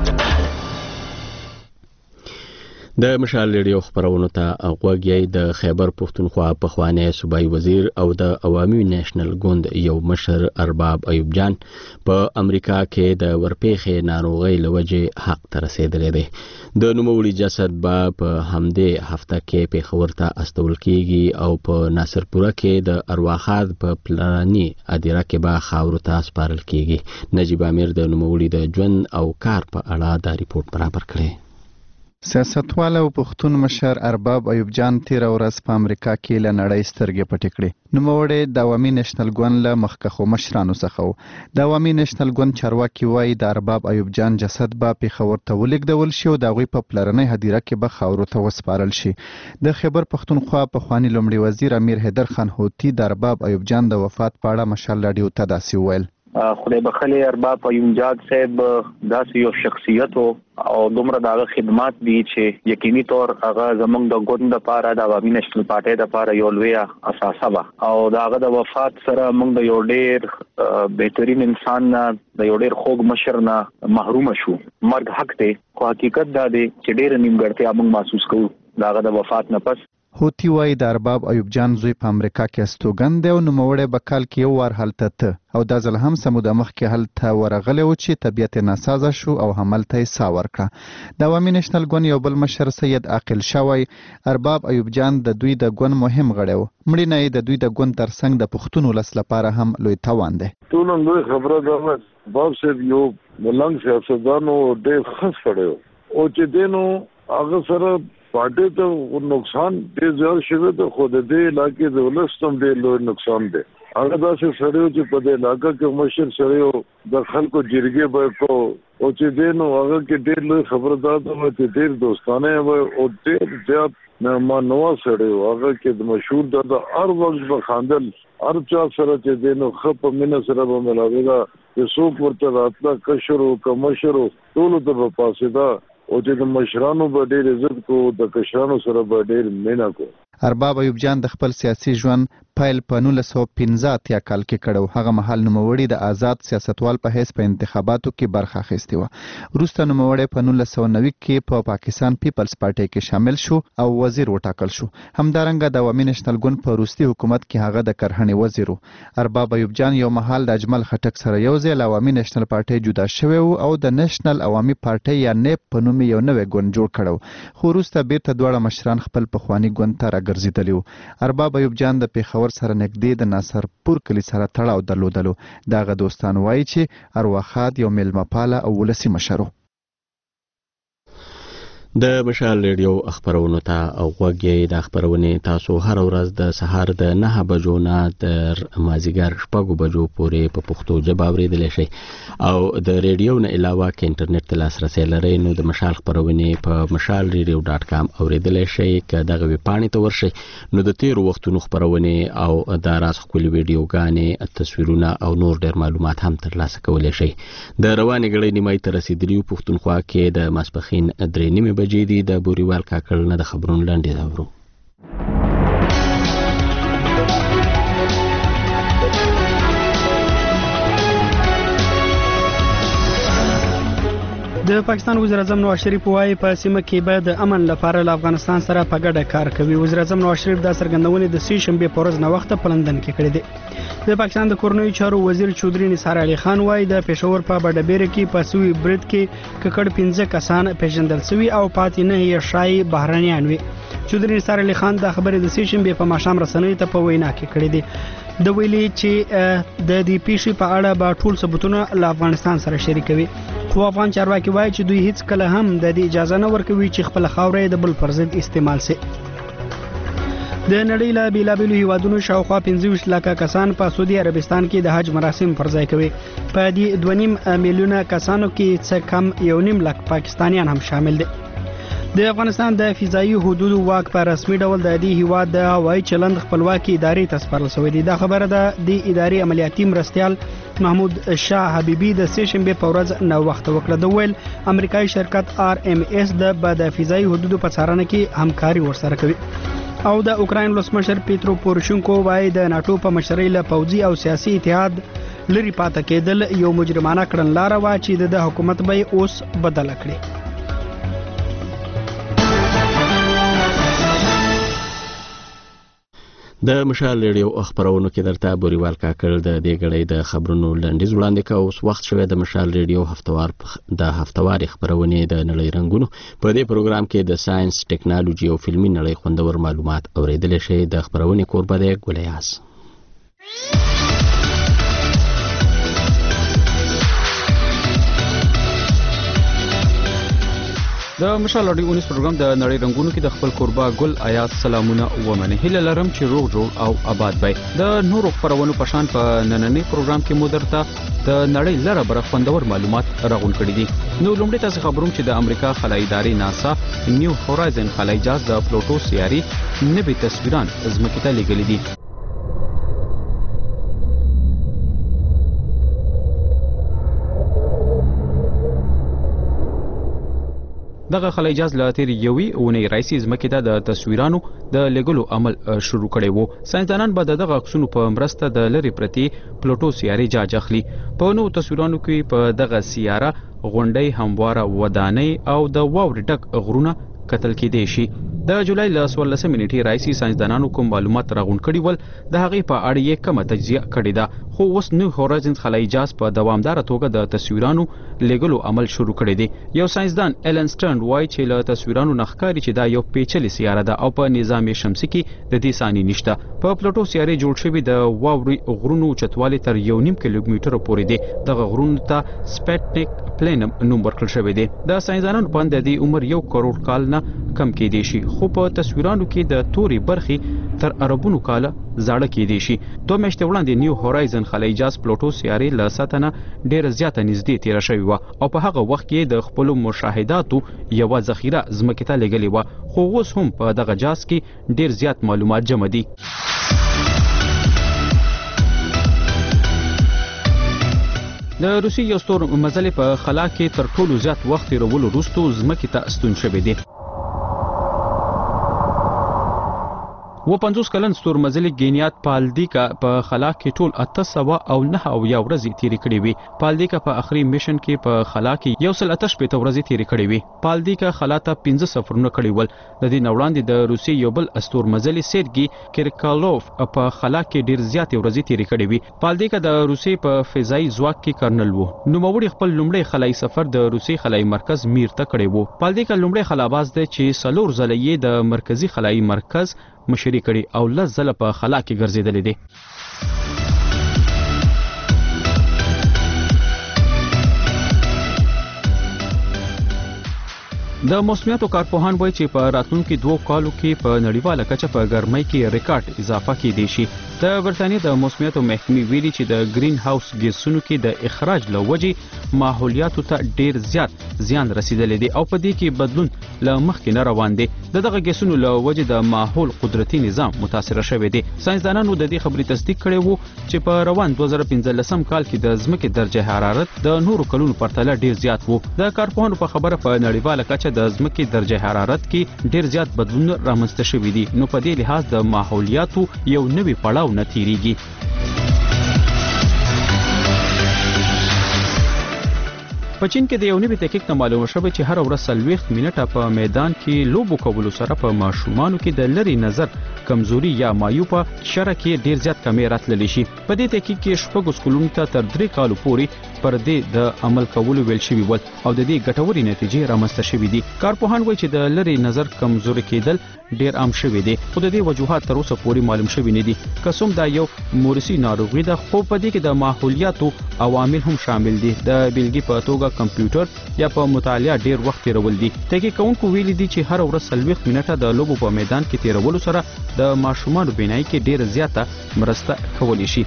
د مشال ریډیو خبرونو ته غوږی د خیبر پښتونخوا پخوانی صوبایي وزیر او د عوامي نېشنل ګوند یو مشر ارباب ایوب جان په امریکا کې د ورپېخې ناروغۍ لوجې حق ته رسیدلی دی د نوموړي جسد به په همدې هفته کې پیښور ته استول کیږي او په ناصرپوره کې د ارواخاد په پلاني اداره کې به خاورو ته سپارل کیږي نجیب امیر د نوموړي د ژوند او کار په اړه دا ریپورت برابر کړی سیاستوال او پښتون مشر ارباب ایوب جان تیر ورځ په امریکا کې له نړۍ سترګې پټې کړې نوموړی د عوامي نېشنل ګوند له مخکښو مشرانو څخه و د عوامي نېشنل ګوند چارواکي وایي د ارباب ایوب جان جسد به پېښور ته ولېږدول شي او د هغوی په پلرنۍ هدیره کې به خاورو ته وسپارل شي د خیبر پښتونخوا پخواني لومړي وزیر امیر حیدر خان هوتي د ارباب ایوب جان د وفات په اړه مشال راډیو ته داسې وویل خدای بخلی ارباب ایوب جان صاحب داسې یو شخصیت او دومره دغه خدمات دي چې یقیني طور هغه زمونږ د ګوند لپاره د عوامي نېشنل پارټي لپاره یو لوی اساسه وه او دغه د وفات سره موږ د یو ډېر بهترین انسان نه د یو ډېر خوږ مشر نه محروم شو مرګ حق دی خو حقیقت دا دی چې ډېر نیمګړتیا موږ محسوس کوو دغه د وفات نه پس هوتي وایي د ارباب ایوب جان زوی په امریکا کې استوګن دی او نوموړی به کال کې یو وار هلته ته او دا ځل هم سموده مخکې هلته ورغلی و چې طبیعت یې ناسازه شو او هملته یې ساه ورکړه د عوامي نېشنل ګوند یو بل مشر سید عاقل شاه وایي ارباب ایوب جان د دوی د ګوند مهم غړی و مړینه یې د دوی د ګوند ترڅنګ د پښتون ولس لپاره هم لوی تاوان دی ټول لوی خبره ده باب صاحب یو ملنګ سیاستدان او ډېر ښه سړی و او چې دی نو هغه سره پارټي ته نقصان ډېر زیات شوی دی خو د دې علاقې د ولس ته ډېر لوی نقصان دی هغه داسې سړی و چې په دې علاقه کې مشر سړی و د خلکو جرګې به کو او چې دی نو هغه کې ډېر لوی خبردار و چې ډېر دوستانه و او ډېر زیات مهمانواز سړی و هغه کې د مشهور د هر وخت به خاندل هر چا سره چې دی نو ښه په مینه سره به ملاوېده چې څوک ورته راتله کشر و که مشر و ټولو ته به پاسېده او چې د مشرانو به ډېر عزت کو د کشرانو سره به ډېر مینه کو ارباب ایوب جان د خپل سیاسي ژوند پیل په نولس سوه پنځه اتیا کال کې کړی و هغه مهال نوموړي د آزاد سیاستوال په حیث په انتخاباتو کې برخه اخیستې وه وروسته نوموړی په نولس سوه نوي کې په پاکستان پیپلز پارټۍ کې شامل شو او وزیر وټاکل شو همدارنګه د عوامي نېشنل ګوند په وروستي حکومت کې هغه د کرهڼې وزیر و ارباب ایوب جان یو مهال د اجمل خټک سره یو ځای له عوامي نېشنل پارټۍ جدا شوی و او د نېشنل عوامي پارټۍ یا نیپ په نوم یو نوی ګوند جوړ کړی خو وروسته بیرته دواړه مشران خپل پخواني ګوند ته راګرځېدلي و ارباب ایوب جان د پېښور سره نږدې د ناصرپور کلي سره تړاو درلودلو د هغه دوستان وایي چې ارواخاد یو میلمه پاله او ولسي مشر و د مشال ریډیو خبرونو ته او غوږی د خبرونې تاسو هر ورځ د سهار د نه بجو نه تر مازیګر شپږ بجو پورې په پښتو ژبه اوریدلی شئ او د ریډیو نه علاوه ک انټرنیټ ته لاسرسی لرئ نو د مشال خبرونې په مشال ریډیو ډاټ کام اوریدلی شئ که دغه ویبپاڼې ته ورشئ نو د تیرو وختونو خبرونې او د راز ښکلي ویډیوګانې تصویرونه او نور ډېر معلومات هم ترلاسه کولی شئ د روانې ګړۍ نیمایي ته رسیدلي یو پښتونخوا کې د ماسپښین درې نیمې بجې دي د بوریوال کاکړ نه د خبرونو لنډې اورو. د پاکستان وزیر اعظم نواز شریف وايي په سیمه کې به د امن لپاره له افغانستان سره په ګډه کار کوي. وزیر اعظم نواز شریف د څرګندونې د سې شنبې په ورځ نه وخت په لندن کې کړې ده. د پاکستان د کورنیو چارو وزیر چودري نثار علي خان وايي د پېښور په بډبېره کې په سوي برید کې ککړ پنځه کسان پیژندل شوي او پاتې نه یې شای بهرانيان وي. چودري نثار علي خان د خبرې د سې شنبې په ماښام رسنیو ته په وینا کې کړې ده. د ویلي چې د دې پیښې په اړه به ټول ثبوتونه له افغانستان سره شریکوي. خو افغان چارواکي وایي چې دوی هیڅ کله هم د دې اجازه نه ورکوي چې خپل خاورې د بل پر ضد استعمال شي. د نړۍ له بیلابیلو هیوادونو شاوخوا پنځه ویشت لکه کسان په سعودي عربستان کې د حج مراسم پر ځای کوي. په دې دوه نیم میلیونه کسانو کې څه کم یو نیم لک پاکستانیان هم شامل دي. د افغانستان د فضایي حدودو واک په رسمي ډول د دې هیواد د هوایي چلند خپلواکي ادارې ته سپارل شوی دی. دا خبره ده د ادارې عملیاتي مرستیال محمود شاه حبیبي د سې شنبې په ورځ نو وخت وکړه. د ویل امریکایي شرکت آر ام اس د فضایي حدودو په څارنه کې همکاري ورسره کوي. او د اوکراین ولسمشر پیترو پوروشنکو وايي د ناتو په مشرۍ له پوځي او سیاسي اتحاد لري پاتې کېدل یو مجرمانه کړنلاره وا چې د حکومت به اوس بدل کړي. د مشال ریډیو خبرونو کې درته بوریوال کاکړ د دې غړې د خبرونو لنډیز وړاندې کوي. اوس وخت شوی د مشال ریډیو هفتوار د هفتواري خبرونه د نړۍ رنگونو. په دې پروګرام کې د ساينس، ټیکنالوژي او فلمي نړۍ خوندور معلومات اوریدل شي. د خبرونه کوربه دی ګولیاس. د مشال اډیو اونیس پروګرام د نړۍ رنگونو کې د خپل کوربه ګل آیات سلامونه ومنه. هیله لرم چې روغ جوړ او آباد وي. د نورو خبرونو په شان په نننې پروګرام کې مو درته د نړۍ لره بر خوندور معلومات راغون کړي دي. نو لومړی تاسو خبروم چې د امریکا خلایي ادارې ناسا نیو هورایزن خلایي جهاز د پلوټو سیاري نوي تصویران ځمکې ته لیږلي دي. دغه خلایي جهاز له تیر یوې اونۍ راځي ځمکې ته د تصویرانو د لګلو عمل شروع کړی وو. ساينسدانان به دغه عکسونو په مرسته د لری پرتی پلوټو سیاري جاج اخلي. په نو تصویرانو کې په دغه سیاره غونډۍ، همواره ودانۍ او د واوري ډک غرونه کتل کېدای شي. د جولای ل څوارلسمې نیټې راځي ساينسدانانو کوم معلومات راغون کړي ول د هغې په اړه یې کومه تجزیه کړې ده. خو اوس نیو هورایزن خلایي جهاز په دوامدار توګه د تصویرانو لګلو عمل شروع کړی دی. یو ساينسدان ایلن سټرن وایي چې له تصویرانو نخکاری چې دا یو پیچلې سیاره ده او په نظام شمسي کې د دې ثاني نشته. په پلوټو سیاري جوړ شوی د واوري غرونو چتوالی تر یو نیم کیلومتر پورې دی. دغه غرونو ته سپټنیک پلینم نوم ورکړل شوی دی. د ساينسدانانو په اند د عمر یو کروڑ کال نه کم کېدی شي. خو په تصویرانو کې د توري برخې تر اربونو کاله زاړه کېدی شي. دوه میاشتې وړاندې نیو هورایزن خلایي جهاز پلوټو سیاري له سطح نه ډېره زیاته نږدې تېره شوې وه او په هغه وخت کې د خپلو مشاهداتو یوه ذخیره ځمکې ته لېږلې وه. خو اوس هم په دغه جهاز کې ډېر زیات معلومات جمع دي. د روسي یو ستور مزلې په خلا کې تر ټولو زیات وخت تېرولو وروسته ځمکې ته ستون شوی دی. و پنځوس کلن ستورمزلي ګینیات پالدیکا په خلا کې ټول اته سوه او نه اویا ورځې تېرې کړې وې. پالدیکا په آخري میشن کې په خلا کې یو سل اته شپېته ورځې تېرې کړې وې. پالدیکا خلا ته پنځه سفرونه کړي ول. د دې نه وړاندې د روسیې یو بل ستورمزلي سیرګي کیرکالوف په خلا کې ډېر زیاتې ورځې تېرې کړې وې. پالدیکا د روسیې په فضایي ځواک کې کرنل و. نوموړي خپل لومړی خلایي سفر د روسیې خلایي مرکز میر ته کړی و. پالدیکا لومړی خلاباز دی چې څلور ځله یې د مرکزي خلایي مرکز مشري کړي او لس ځله په خلا کې ګرځېدلې دي. د موسمیاتو کارپوهان وایي چې په راتلونکي دوو کالو کې په نړیواله کچه په ګرمۍ کې ریکارډ اضافه کېدی شي. د برتانیې د موسمیاتو محکمې ویلي چې د گرین هاوس ګیسونو کې د اخراج له وجې ماحولیاتو ته ډیر زیات زیان رسیدلی دی او په دې کې بدلون له مخکې نه روان دی. د دغه ګیسونو له وجې د ماحول قدرتي نظام متاثره شوی دی. ساينسدانانو د دې خبرې تصدیق کړی وو چې په روان دوه زره پنځلسم کال کې د ځمکې درجه حرارت د نورو کلونو پرتله ډیر زیات وو. د کارپوهانو په خبره په نړیواله کچه د ځمکې درجه حرارت کې ډیر زیات بدلون رامنځته شوي دي، نو په دې لحاظ د ماحولیاتو یو نوی پړاو نه تیریږي. په چین کې د یو نوي تحقیق نه معلومه شوې چې هر ورځ څلوېښت منټه په میدان کې لوبو کولو سره په ماشومانو کې د لرې نظر کمزوري یا مایو په شره کې ډیر زیات کمی راتللی شي. په دې تحقیق کې شپږ سکولونو ته تر درې کالو پورې پر دې د عمل کولو ویل شوي ول او د دې ګټورې نتیجې رامنځته شوي دي. کارپوهان وایي چې د لرې نظر کمزوري کېدل ډیر عام شوي دي، خو د دې وجوهات تر اوسه پورې معلوم شوي نه دي. که څوم دا یو مورثي ناروغي ده، خو په دې کې د ماحولیاتو عوامل هم شامل دي. د بیلګې په توګه کمپیوټر یا په مطالعه ډیر وخت تیرول دي. تحقیق کوونکو ویلي دي چې هر ورځ څلوېښت منټه د لوبو په میدان کې تیرولو سره د ماشومانو بینایي کې ډیر زیاته مرسته کولی شي.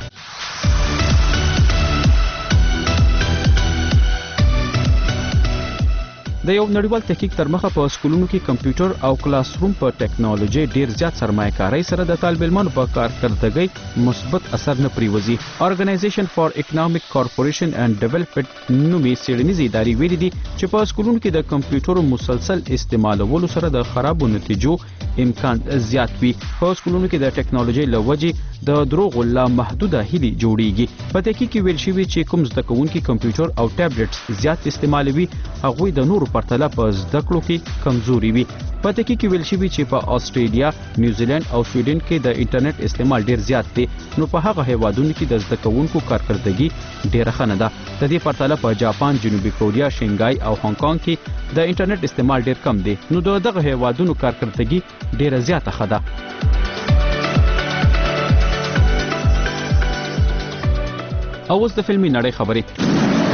د یو نړیوال تحقیق تر مخه په سکولونو کې کمپیوټر او کلاس روم په ټیکنالوژي ډیر زیات سرمایه کاري سره د طالب علمانو په کارکردګۍ مثبت اثر نه پریوزي. Organization for Economic Cooperation and Development نومي څېړنیزې ادارې ویلي دي چې په سکولونو کې د کمپیوټرو مسلسل استعمالولو سره د خرابو نتیجو امکان زیات وي. په سکولونو کې د ټیکنالوژي له وجې د دروغو لا محدوده هیلې جوړیږي. په تحقیق کې ویل شوي چې کوم زده کوونکي کمپیوټر او ټابلیټس زیات استعمالوي، هغوی د نورو پرتله په زده کړو کې کمزوري وي. په تحقیق کې ویل شوي چې په استرالیا، نیوزیلند او سویډن کې د انټرنیټ استعمال ډیر زیات دی، نو په هغه هیوادونو کې د زده کوونکو کارکردګي ډیره ښه نه ده. د دې پرتله په جاپان، جنوبي کوریا، شنګای او هانګ کانګ کې د انټرنیټ استعمال ډیر کم دی، نو د دغه هیوادونو کارکردګي ډیره زیاته ښه ده. او اوس د فلمي نړۍ خبرې.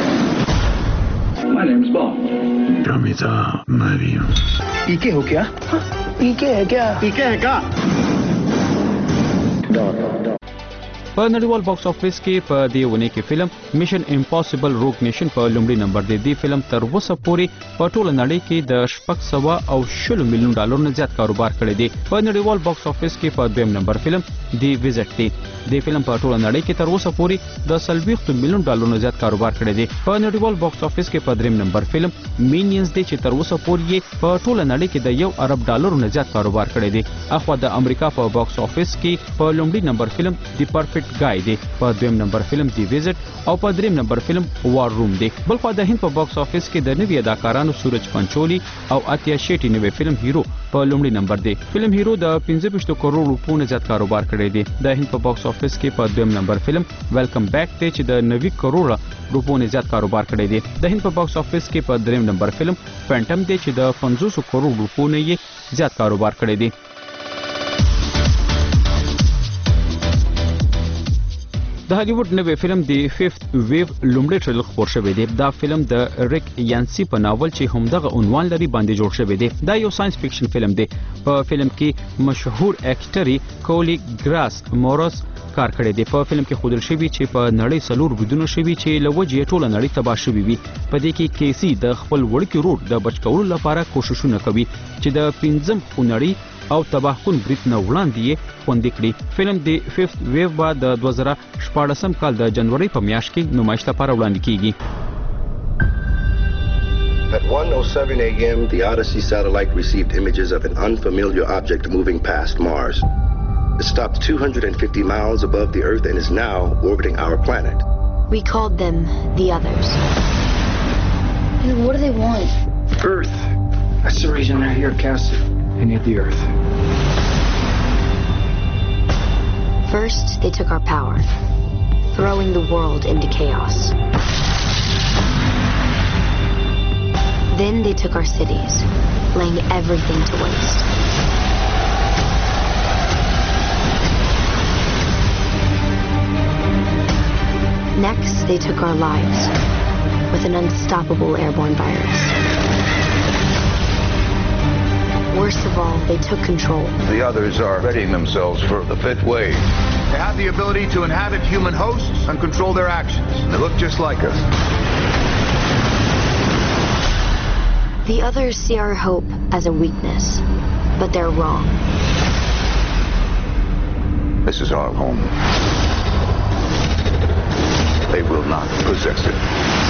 My name's Bob. Promita Mario. ¿Y qué हो क्या? ¿Y qué है क्या? ¿Y qué है क्या? په نړیوال باکس افیس کې په دې ونې کې فلم میشن امپاسبل روګ نیشن په لومړي نمبر دی. دی فلم تر اوسه پورې په ټوله نړۍ کې د شپږ سوه او شلو میلیون ډالر نه زیات کاروبار کړی دی. په نړیوال باکس افیس کې په دویم نمبر فلم دی ویزټ دی. دی فلم په ټوله نړۍ کې تر اوسه پورې د څلوېښتو میلیون ډالر نه زیات کاروبار کړی دی. په نړیوال باکس افیس کې په دریم نمبر فلم مینینز دی چې تر اوسه پورې په ټوله نړۍ کې د یو ارب ډالر نه زیات کاروبار کړی دی. اخوا د امریکا په باکس افیس کې په لومړي نمبر فلم دی پرفیکټ ګای دی، په دویم نمبر فلم دی ویزټ او په دریم نمبر فلم وار روم دی. بلخوا د هند په باکس افیس کې د نوي اداکارانو سورج پنچولی او اتیا شیټي نوی فلم هیرو په لومړي نمبر دی. فلم هیرو د پنځه ویشت کروڑ روپو نه زیات کاروبار کړی دی. د هند په باکس افیس کې په دویم نمبر فلم ویلکم بیک دی چې د نوي کروڑ روپو نه زیات کاروبار کړی دی. د هند په باکس افیس کې په دریم نمبر فلم فینټم دی چې د پنځوس کروڑ روپو نه یې زیات کاروبار کړی دی. د هالیوډ نوی فلم دی فیفت ویو لومړی ټریلر خپور شوی دی. دا فلم د ریک یانسی په ناول چې همدغه عنوان لري باندې جوړ شوی دی. دا یو ساينس فکشن فلم دی. په فلم کې مشهور اکټري کولی ګراس مورس کار کړی دی. په فلم کې ښودل شوي چې په نړۍ څلور بریدونه شوي چې له وجې یې ټوله نړۍ تباه شوې وي. په دې کې کیسي د خپل وړوکي ورور د بچ کولو لپاره کوششونه کوي چې د پنځم خونړي او تباهکن برید نه وړاندې یې خوندي کړي. فلم دی فیفت ویو به د دوه زره شپاړسم کال د جنوري په میاشت کې نمایش لپاره وړاندې کیږي. At one oh seven a m, the Odyssey satellite received images of an unfamiliar object moving past Mars. It stopped two hundred fifty miles above the Earth and is now orbiting our planet. We called them the Others. And what do they want? Earth. That's the reason they're here, Cassie. They need the Earth. First, they took our power, throwing the world into chaos. Then they took our cities, laying everything to waste. Next, they took our lives with an unstoppable airborne virus. Worst of all, they took control. The others are readying themselves for the fifth wave. They have the ability to inhabit human hosts and control their actions. They look just like us. The others see our hope as a weakness, but they're wrong. This is our home. They will not possess it.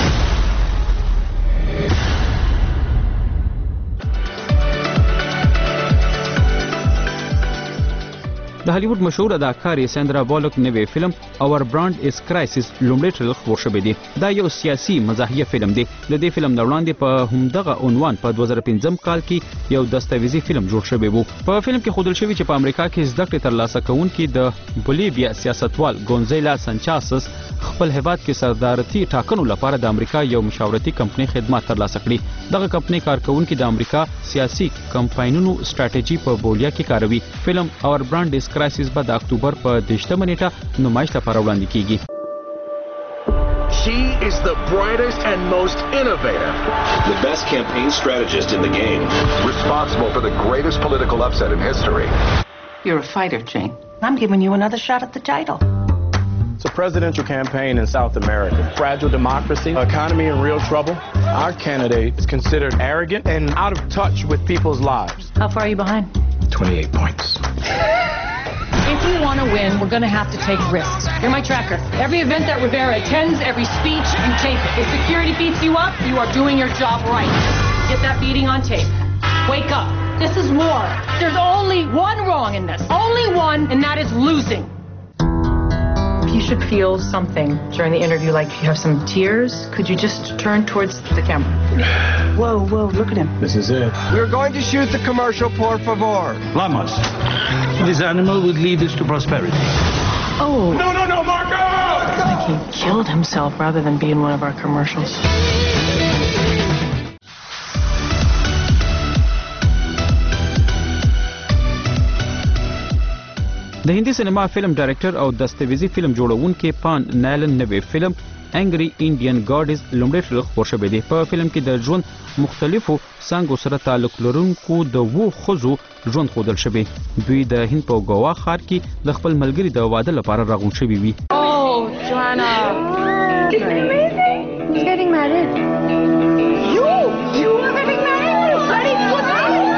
د هالیوډ مشهور اداکارې ساندرا بالوک نوې فلم اور برانډ اس کرایسس لومړی ټریلر خپور شوی دی. دا یو سیاسي مزاحیه فلم دی. د دې فلم نه وړاندې په همدغه عنوان په دوه زره پنځم کال کې یو دستاویزي فلم جوړ شوی وو. په فلم کې ښودل شوی چې په امریکا کې زده کړې ترلاسه کوونکي د بولیویا سیاستوال ګونزیلا سانچاسس خپل هیواد کې سردارتي ټاکنو لپاره د امریکا یو مشاورتي کمپنۍ خدمات ترلاسه کړي. دغه کمپنۍ کارکونکي د امریکا سیاسي کمپاینونو سټریټیجي په بولیا کې کاروي. فلم اور برانډ اس کرایسس به د اکتوبر په دشتمه نیټه نمایش لپاره وړاندې کیږي. She is the brightest and most innovative. The best campaign strategist in the game. Responsible for the greatest political upset in history. You're a fighter, Jane. I'm giving you another shot at the title. It's a presidential campaign in South America. Fragile democracy, economy in real trouble. Our candidate is considered arrogant and out of touch with people's lives. How far are you behind? twenty-eight points. If we want to win, we're going to have to take risks. You're my tracker. Every event that Rivera attends, every speech, you tape it. If security beats you up, you are doing your job right. Get that beating on tape. Wake up. This is war. There's only one wrong in this. Only one, and that is losing. If you should feel something during the interview, like you have some tears, could you just turn towards the camera? Whoa, whoa, look at him. This is it. We're going to shoot the commercial, por favor. Lamas. This animal would lead us to prosperity. Oh. No, no, no, Marco! Like he killed himself rather than be in one of our commercials. د هندي سینما فلم ډایرکټر او دستاویزي فلم جوړونکي پان نایلن نوې فلم انګری انډین ګاډز لومړی ټریلر خپور شوی دی. په فلم کې د ژوند مختلفو څانګو سره تعلق لرونکو د وو ښځو ژوند ښودل شوی. دوی د هند په ګوا ښار کې د خپل ملګري د واده لپاره راغونډ شوي وي. Oh, Joanna. This is amazing. Who's getting married? You! You are getting married? You bloody pussy!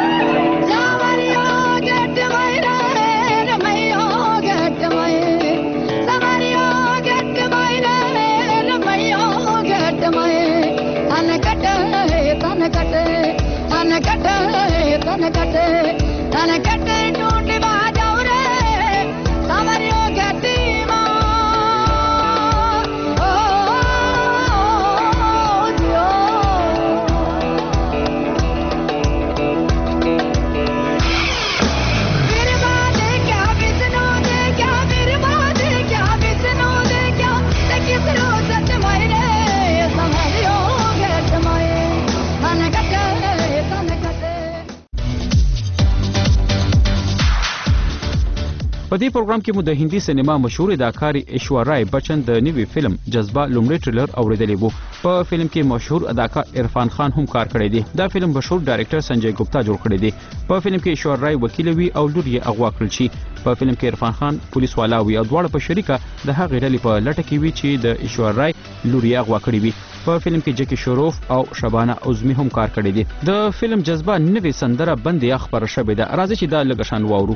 په دې پروګرام کې مو د هندي سینما مشهور اداکار ایشورای بچن د نوي فلم جذبه لومړی ټریلر اوریدلی وو. په فلم کې مشهور اداکار عرفان خان هم کار کړی دی. دا فلم مشهور ډایرکټر سنجय ګپتا جوړ کړی دی. په فلم کې ایشورای وکیل وی او لور یې اغوا کړل شي. په فلم کې عرفان خان پولیس والا وی او دواړه په شریکه د هغې ډلې په لټه کې وي چې د ایشورای لور یې اغوا کړې وي. په فلم کې جکی شروف او شبانه عظمی هم کار کړی دی. د فلم جذبه نوې سندره بندي خبره شوې ده. راځي چې دا لږ شان واورو.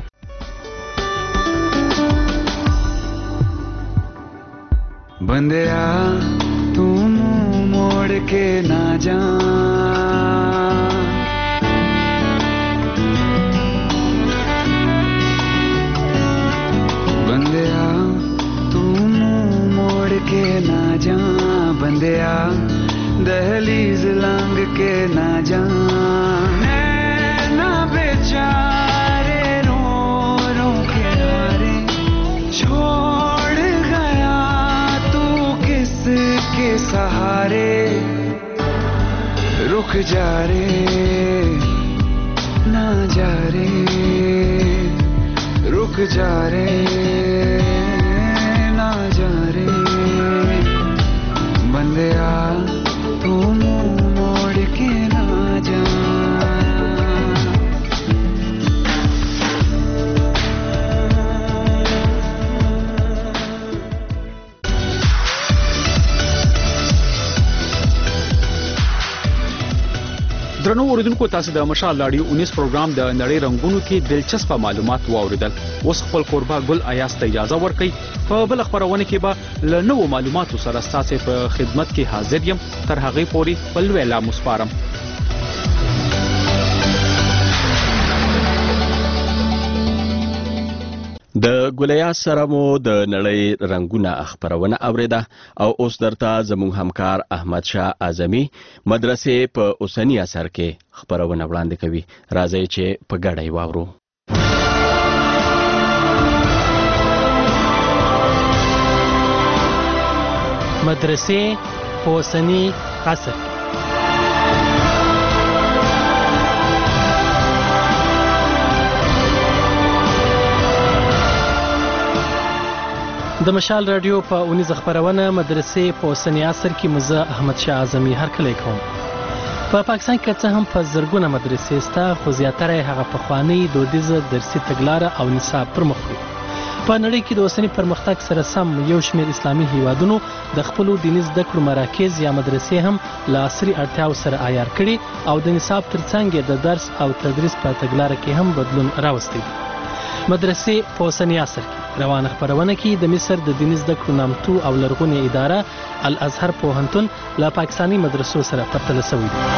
बंदिया तू मुंह मोड़ के ना जा, बंदिया तू मुंह मोड़ के ना जा, बंदिया दहलीज लांग के ना जा, नैना बेचारे रो रो के हारे छोड़ गया के सहारे, रुक जा रे ना जा रे, रुक जा रे ना जा रे, बंदिया तू मुंह मोड़ के ना जा. درنو اوریدونکو تاسو د مشال رادیو انیس پروګرام د نړۍ رنگونو کې دلچسپ معلومات واوریدل. اوس خپل قربا ګل ایاس ته اجازه ورکړئ. په بل خبرونه کې به له نوو معلوماتو سره ستاسو په خدمت کې حاضر یم. تر هغه پورې بل ویلا مسپارم. د ګلیا سره مو د نړۍ رنگونه خبرونه اوریده او اوس درته زموږ همکار احمد شاه اعظمي مدرسې په اوسنی اثر کې خبرونه وړاندې کوي. راځي چې په ګډه یې واورو. مدرسې په اوسنی اثر د مشال رادیو په اونیز خبرونه مدرسې په اوسنی عصر کې مزه احمد شاه اعظمي هرکلی کوم. په پاکستان کې څه هم په زرګونه مدرسې سته، خو زیاتره هغه پخوانۍ دودیزه درسي تګلاره او نصاب پر مخ وي. په نړۍ کې د اوسنی پرمختګ سره سم یو شمېر اسلامي هیوادونو د خپلو دیني زده کړو مراکز یا مدرسې هم له عصري اړتیاو سره عیار کړي او د نصاب ترڅنګ د درس او تدریس په تګلاره کې هم بدلون راوستی دی. مدرسې په اوسنی عصر کې روانه خبرونه کې د مصر د دیني زده کړو نامتو او لرغونې اداره الازهر پوهنتون له پاکستاني مدرسو سره پرتله شوی دی.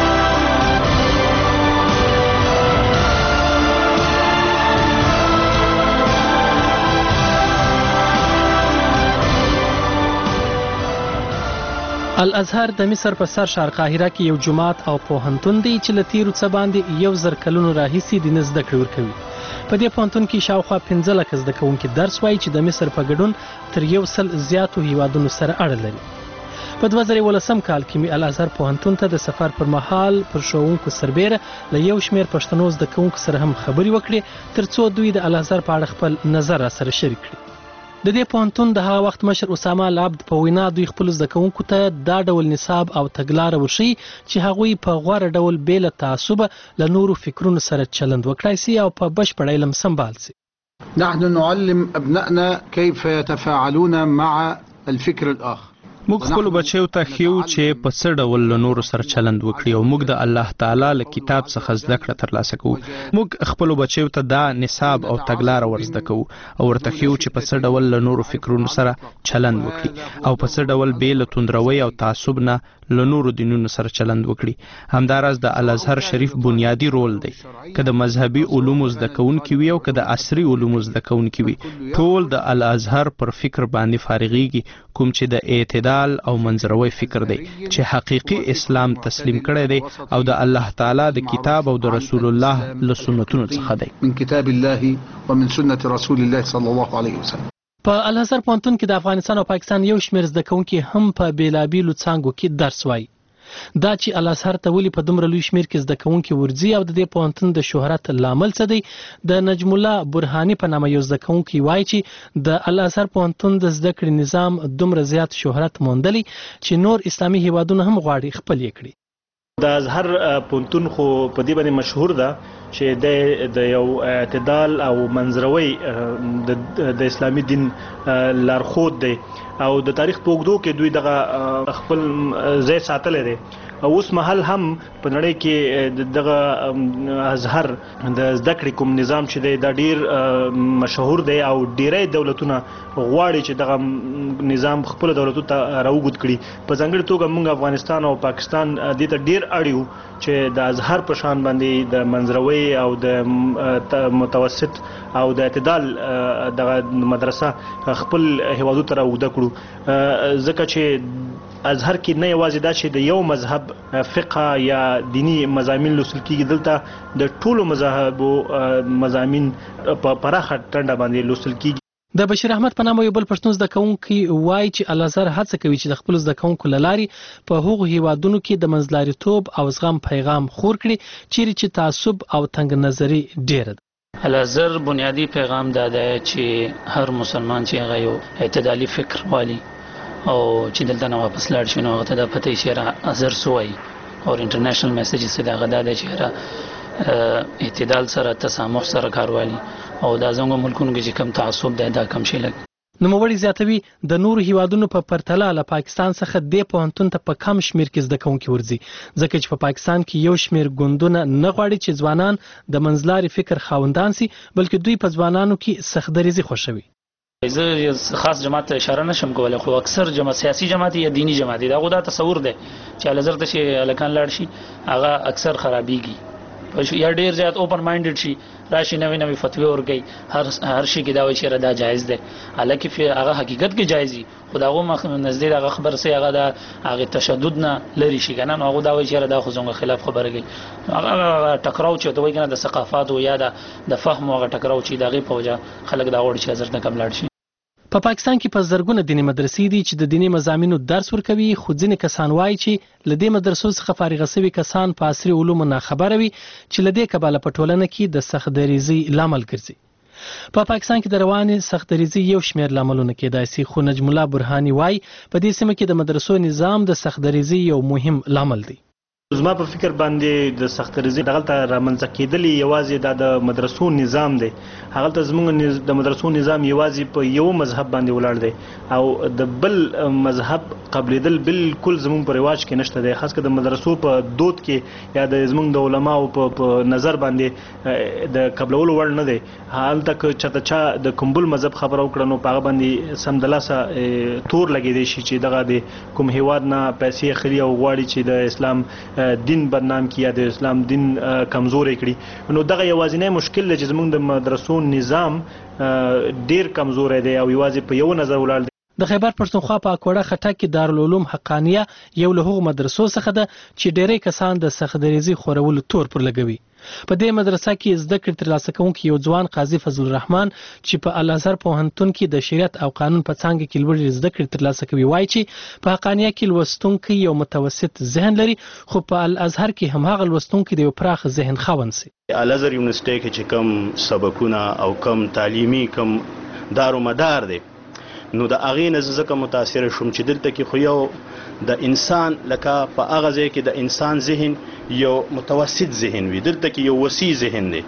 الازهر د مصر په سر ښار قاهره کې یو جومات او پوهنتون دی چې له تیرو څه باندې یو زر کلونو راهیسې دیني زده کړې ورکوي. په دې پوهنتون کې شاوخوا پنځه لکه زده کوونکي درس وایي چې د مصر په ګډون تر یو سل زیاتو هیوادونو سره اړه لري. په دوه زره یولسم کال کې مې الازهر پوهنتون ته د سفر پر مهال پر ښوونکو سربیره له یو شمېر پښتنو زده کوونکو سره هم خبرې وکړې تر څو دوی د الازهر په اړه خپل نظر را سره شریک کړي. د دې پوهنتون د هغه وخت مشر اسامه العبد په وینا دوی خپل زده کوونکو ته دا ډول نصاب او تګلاره وښیي چې هغوی په غوره ډول بې له تعصبه له نورو فکرونو سره چلند وکړای سي او په بشپړ علم سمبال سي. نحن نعلم أبنائنا كيف يتفاعلون مع الفكر الآخر. موږ خپل بچیو ته خیو چې په څه ډول له نورو سره چلند وکړي او موږ د الله تعالی له کتاب څخه زده کړه ترلاسه کوو. موږ خپل بچیو ته دا نصاب او تګلاره ورزده کوو او ورته خیو چې په څه ډول له نورو فکرونو سره چلند وکړي او په څه ډول بې له توندروي او تعصب نه له نورو دینونو سره چلند وکړي. همداراز د الازهر شریف بنیادی رول دی که د مذهبي علومو زده کوونکي وي او که د عصري علومو زده کوونکي وي، ټول د الازهر پر فکر باندې فارغيږي، کوم چې د اعتدال او منځروي فکر دی چې حقيقي اسلام تسلیم کړی دی او د الله تعالی د کتاب او د رسول الله له سنتونو څخه دی. من کتاب الله ومن سنت رسول الله صلی الله علیه وسلم. په الازهر پوهنتون کې د افغانستان او پاکستان یو شمېر زده کوونکي هم په بیلابیلو څانګو کې درس وایي. دا چې الازهر ته ولې په دومره لوی شمېر کې زده کوونکي ورځي او د دې پوهنتون د شهرت لامل څه دی، د نجم الله برهاني په نامه یو زده کوونکی وایي چې د الازهر پوهنتون د زده کړې نظام دومره زیات شهرت موندلی چې نور اسلامي هیوادونه هم غواړي خپل یې کړي. د ازهر پوهنتون خو په دې باندې مشهور ده چې د یو اعتدال او منځروي د اسلامي دین لارښود دی او د تاریخ په اوږدو کې دوی دغه خپل ځای ساتلی دی او اوس مهال هم په نړۍ کې دغه ازهر د زده کړې کوم نظام چې دی دا ډیر مشهور دی او ډیری دولتونه غواړي چې دغه نظام خپل دولتونو ته راوګد کړي. په ځانګړې توګه موږ افغانستان او پاکستان دې ته ډیر اړ یو چې د ازهر په شان باندې د منځروي او د متوسط او د اعتدال دغه مدرسه خپل هیوادو ته راوګد کړو، ځکه چې ازهر کې نه یوازې دا چې د یو مذهب فقه یا دینی مضامین لوستل کیږي، دلته د ټولو مذاهبو مضامین په پراخه ټنډه باندې لوستل کیږي. د بشیر احمد په نامه یو بل پښتون زده کوونکی وایي چې الازهر هڅه کوي چې د خپل زده کوونکو له لارې په هغو هیوادونو کې د منځلاریتوب او زغم پیغام خور کړي چیرې چې تعصب او تنګ نظري ډیره ده. الازهر بنیادی پیغام دا دی چې هر مسلمان چې هغه یو اعتدالي فکر والی او چې دلته نه واپس لاړ شي نو هغه ته د پته شي را ازهر سوی او انټرنیشنل میسج څه دا غدا دی چې را اعتدال سره تسامح سره کاروالي او دا زموږ ملکونو کې چې کم تعصب دی دا کم شي لګ. نوموړي زیاتوي د نورو هیوادونو په پرتله له پاکستان څخه دې پوهنتون ته په کم شمیر کې زده کوونکي ورځي ځکه چې په پاکستان کې یو شمیر ګوندونه نه غواړي چې ځوانان د منځلاري فکر خاوندان سي بلکې دوی په ځوانانو کې سختدریزي خوښوي. زه خاص جماعت ته اشاره نشم کولای خو اکثر جماعت سیاسي جماعت یا دینی جماعت دا غوډه تصور دی چې لزر ته شي الکان لاړ شي هغه اکثر خرابيږي یا ډیر زیات اوپن مایندډ شي راشي نوې نوې فتوی ورګي هر هر شي کې دا وایي چې دا جایز دی حالکه هغه حقیقت کې جایزي خداغو مخ نزدې هغه خبر سي هغه دا هغه تشدد نه لري شي کنه نو هغه دا وایي چې دا خو څنګه خلاف خبره کوي هغه ټکراو چې دوی کنه د ثقافت او یا د فهم هغه ټکراو چې دغه په وجه خلک دا وړي چې حضرت نه کم لاړ شي. په پا پاکستان کې په زرګونه دیني مدرسې دي چې د دیني مضامینو درس ورکوي خو ځینې کسان وایي چې له دې مدرسو څخه فارغ شوي کسان په عصري علومو ناخبره وي چې له دې کبله په ټولنه کې د سختدریزۍ لامل ګرځي. په پا پاکستان کې د روانې سختدریزۍ یو شمېر لاملونه کېدای شي خو نجم الله برهاني وایي په دې سیمه کې د مدرسو نظام د سختدریزۍ یو مهم لامل دی. زما په فکر باندې د سختدریزۍ دغلته رامنځته کېدلې یوازې د مدرسو نظام دی هغه زموږ د مدرسو نظام یوازې په یو مذهب باندې ولاړ دی او د بل مذهب قبلېدل بالکل زموږ په رواج کې نشته دی خاص کر د مدرسو په دود کې یا د زموږ د علماو په نظر باندې د قبلولو وړ نه دی هلته که چاته چا د کوم بل مذهب خبره وکړه نو په هغه باندې سمدلاسه تور لګېدی شي چې دغه د کوم هیواد نه پیسې اخلي او غواړي چې د اسلام دین بدنام کی یا د اسلام دین کمزوري کړي نو دغه یوازینی مشکل دی چې زموږ د مدرسو نظام ډیر کمزوري دی او یوازې په یو نظر ولاړ دی. د خیبر پښتونخوا په اکوړه خټک کې دارالعلوم حقانیه یو له هغو مدرسو څخه ده چې ډېری کسان د سختدریزۍ خورولو تور پر لګوي. په دې مدرسه کې زده کړې ترلاسه کوونکی یو ځوان قاضي فضل الرحمن چې په الازهر پوهنتون کې د شریعت او قانون په څانګه کې لوړې زده کړې ترلاسه کوي وایي چې په حقانیه کې لوستونکی یو متوسط ذهن لري خو په الازهر کې هماغه لوستونکی د یو پراخ ذهن خاوند سي. الازهر یونیورسيټي کې چې کم سبقونه او کم تعلیمي کم دارو مدار دی نو د اغې نه زکه متاثر شوم چې دلته کې خو یو د انسان لکه په هغه ځای کې د انسان ذهن یو متوسط ذهن وي دلته کې یو وسیع ذهن دی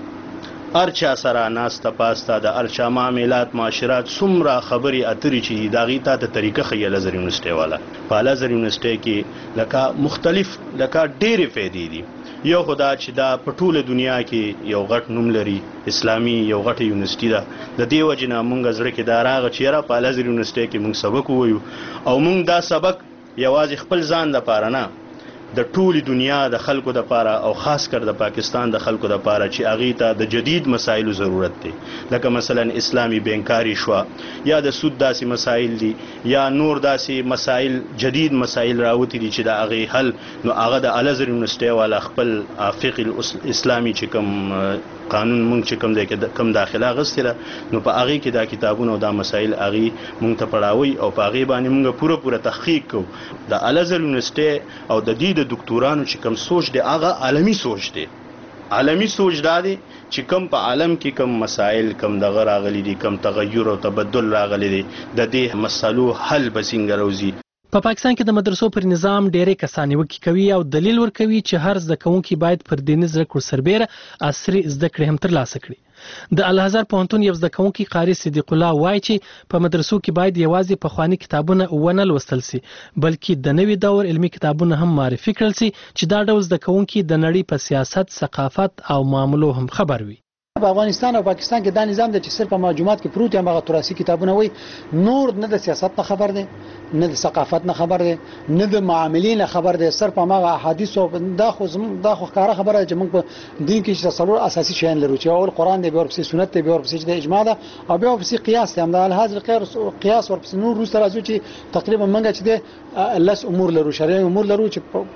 ارچا سره ناسته پاسته د ارچا معاملات معاشرات څومره خبرې اترې چې د هغې ته طریقه ښیي الازهر یونیورسيټي والا په الازهر یونیورسيټي کې لکه مختلف لکه ډېرې فایدې دي یو خدا چې دا په ټوله دنیا کې یو غټ نوم لري اسلامي یو غټه یونیورسيټي ده د دې وجې نه مونږ زړه کې دا راغه چې یاره په الازهر یونیورسيټي کې مونږ سبق ووایو او مونږ دا سبق یوازې خپل ځان لپاره نه د ټولي دنیا د خلکو د پاره او خاص کر د پاکستان د خلکو د پاره چې اغه ته د جدید مسایلو ضرورت دی لکه مثلا اسلامی بینکاری شو یا د سود داسې مسایل دي یا نور داسې مسایل جدید مسایل راوتی دي چې د اغه حل نو هغه د الازهر یونیورسيټي والا خپل فقه الاسلامي چې کوم قانون مونږ چې کوم دی کوم داخله غستله نو په هغه کې دا کتابونه او دا مسایل هغه مونږ ته پڑھاوي او په هغه باندې مونږ پوره پوره تحقیق کوو د الازهر یونیورسيټي او د دې د دکتورانو چې کوم سوچ دی هغه عالمی سوچ دی عالمی سوچ دا دی چې کوم په عالم کې کوم مسایل کوم دغه راغلي دي کوم تغیر او تبدل راغلي دي د دې مسلو حل به څنګه راوځي. په پا پاکستان کې د مدرسو پر نظام ډېرې کسان نیوکې کوي او دلیل ورکوي چې هر زده کوونکی باید پر دیني زده کړو سربیره عصري زده کړې هم ترلاسه کړي. د الازهر پوهنتون یو زده کوونکی قاري صدیق الله وایي چې په مدرسو کې باید یوازې پخواني کتابونه ونه لوستل سي بلکې د نوي دور علمي کتابونه هم معرفي کړل سي چې دا ډول زده کوونکي د نړۍ په سیاست ثقافت او معاملو هم خبر وي. په افغانستان او پاکستان کې دا نظام د چې صرف په معلومات کې پروت یا هغه تراثي کتابونه وي نور نه د سیاست نه خبر دي نه د ثقافت نه خبر دي نه د معاملې نه خبر دي صرف هغه احادیث او دا خو دا خو ښکاره خبره چې موږ په دین کې څلور اساسي شیان لرو چې اول قران دی بیا ورپسې سنت دی بیا ورپسې د اجماع ده او بیا ورپسې قیاس دی هم د الحاضر غیر قیاس ورپسې نور روس راځي چې تقریبا موږ چې د لس امور لرو شرعي امور لرو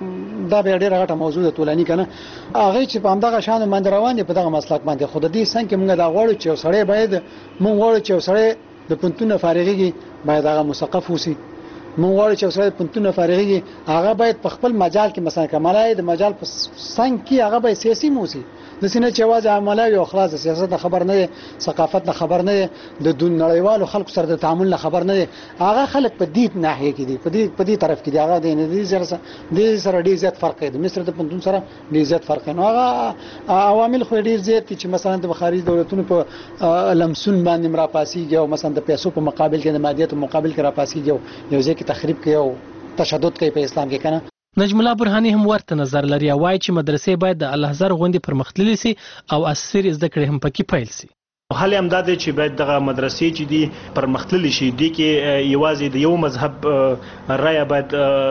چې دا به ډیره غټه موضوع ده ټولنی کنه هغه چې په همدغه شان باندې روان دي په دغه مسلک باندې خود دې څنګه موږ دا غواړو چې سړی باید موږ غواړو چې سړی د پنتونه فارغيږي باید هغه مثقف وسی موږ غواړو چې سړی د پنتونه فارغيږي هغه باید په خپل مجال کې مثلا کمالای د مجال په څنګه کې هغه باید سیاسي موسی د سینې چې واځي عمله او خلاص سیاست خبر نه ثقافت نه خبر نه د دون نړیوالو خلکو سره د تعامل نه خبر نه هغه خلک په دې ناحیه کې دي په دې په دې طرف کې دي هغه د دې سره د سره ډیر زیات فرق دی مصر د پنځون سره ډیر زیات فرق نه هغه عوامل خو ډیر زیات چې مثلا د خارجي دولتونو په لمسون باندې مرا پاسيږي او مثلا د پیسو په مقابل کې د مادیات په مقابل کې را پاسيږي یو ځکه تخریب کوي او تشدد کوي په اسلام کې کنه. نجم الله برهانی هم ورته نظر لري او وايي چې مدرسې باید د الازهر غوندي پرمختللي سي او عصري زده کړې هم پکې پیل سي. حال هم دا دی چې باید دغه مدرسې چې دي پرمختللي شي دي کې یوازې د یو مذهب رایه باید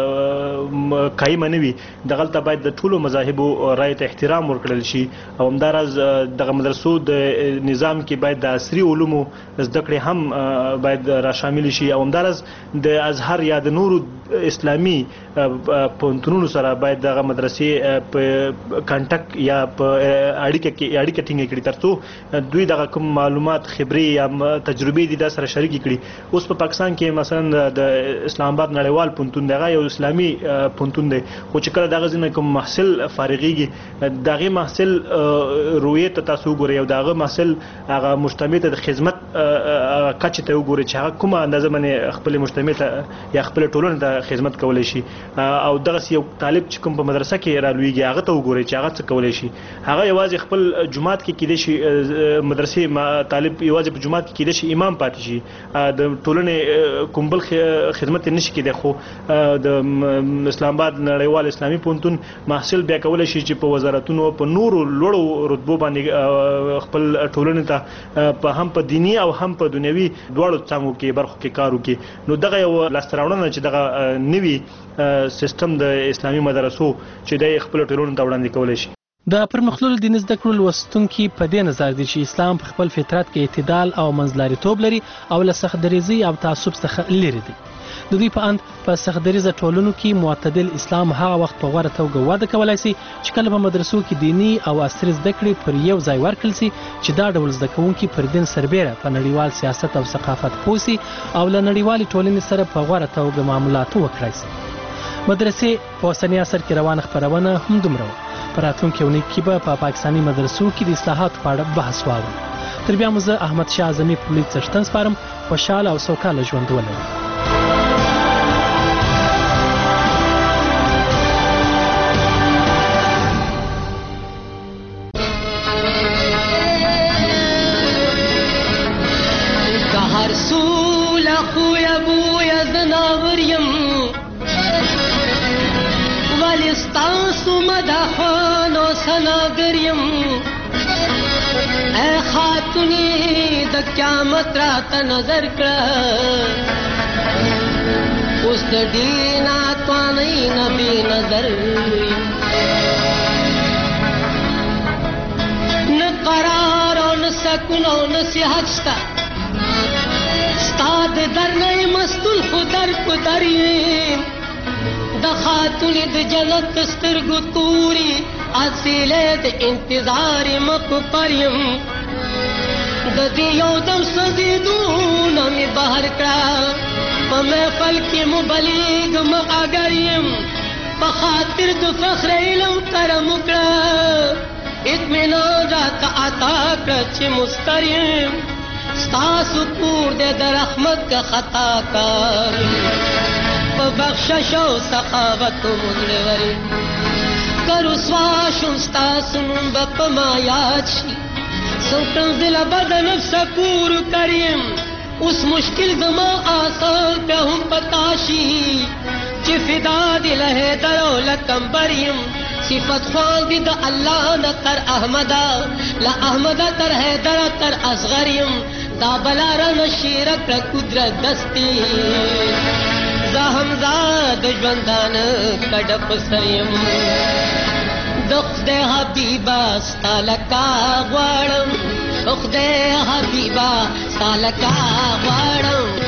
قایمه نه وي دغلته باید د ټولو مذاهبو رایې ته احترام ورکړل شي او همداراز دغه مدرسو د نظام کې باید د عصري علومو زده کړې هم باید را شامل شي او همداراز د ازهر یا د نورو اسلامي پوهنتونونو سره باید دغه مدرسې په کانټاکټ یا په اړیکه کې اړیکه ټینګه کړي ترڅو دوی دغه کوم معلومات خبري یا تجربې دي د سره شریک کړي. اوس په پاکستان کې مثلا د اسلام آباد نړیوال پوهنتون دغه یو اسلامي پوهنتون دی خو چې کله دغه ځینې کوم محصل فارغيږي دغه محصل رویت تاسو ګورئ او دغه محصل هغه مجتمع ته د خدمت کچ ته وګورئ چې هغه کومه اندازه باندې خپل مجتمع ته یا خپل ټولنه ته خدمت کولای شي او دغه یو طالب چې کوم په مدرسه کې رالویږي هغه ته وګورئ چې هغه څه کولای شي هغه یوازې خپل جماعت کې کېدای شي مدرسې ما طالب یوازې په جماعت کې کېدای شي امام پاتې شي د ټولنې کوم بل خدمت نشي کېدای خو د اسلام آباد نړیوال اسلامي پوهنتون محصل بیا کولای شي چې په وزارتونو په نورو لوړو رتبو باندې خپل ټولنې ته په هم په دینی او هم په دنیوي دواړو څانګو کې برخو کې کار وکړي. نو دغه یو لاسته راوړنه چې دغه نوي سیستم د اسلامي مدرسو چې د خپل ټولنې ته وړاندې کولای شي. د پرمختللو دیني زده کړو لوستونکي په دې نظر دي چې اسلام په خپل فطرت کې اعتدال او منځلاریتوب لري او له سختدریزي او تعصب څخه لري دي. د دوی په اند په سختدریزه ټولنو کې معتدل اسلام هغه وخت په غوړه توګه وده کولای شي چې کله په مدرسو کې دینی او عصري زده کړې پر یو ځای ورکړل شي چې دا ډول زده کوونکي پر دین سربېره په نړیوال سیاست او ثقافت پوه سي او له نړیوالې ټولنې سره په غوړه توګه معاملات وکړي شي. مدرسې په اوسني عصر کې روانه خپرونه هم دومره په راتلونکي اونۍ کې به په پاکستاني مدرسو کې د اصلاحاتو په اړه بحث واورو. تر بیا مو زه احمد شاه اعظمي په لوی څښتن سپارم. خوشحاله او سوکاله ژوند ولرئ. مدحان و سناگریم اے خاتونی د قیامت رات نظر کړه اوس د دینا توانای نبی نظر نه قرار او نه سکون او نه صحت شتا ستاد در نه مستول خدر کو دریم د خاتون د جنت سترګو توري اصله د انتظار مپ پریم د دې یو دم سزیدونه می بهر کړه په محفل کې مبلیغ م اگریم په خاطر د فخر علم کرم کړه اطمینان راته عطا کړه چې مستریم ستاسو پور دې د رحمت کا خطا کار بخشش و سخاوت و مدلوری کرو سواشون ستاسون بپ ما یاد شی سوکن دل بد نفس پور کریم اس مشکل دما آسان پہ ہم پتاشی چی فدا دل ہے درو لکم بریم صفت خوان دی دا اللہ نتر احمدا لا احمدا تر ہے در تر اصغریم دا بلارا نشیرک را قدرت دستی زهمزاد ژوندان کډپ سریم د خدای حبیبا ستالکا غواړم خدای حبیبا ستالکا غواړم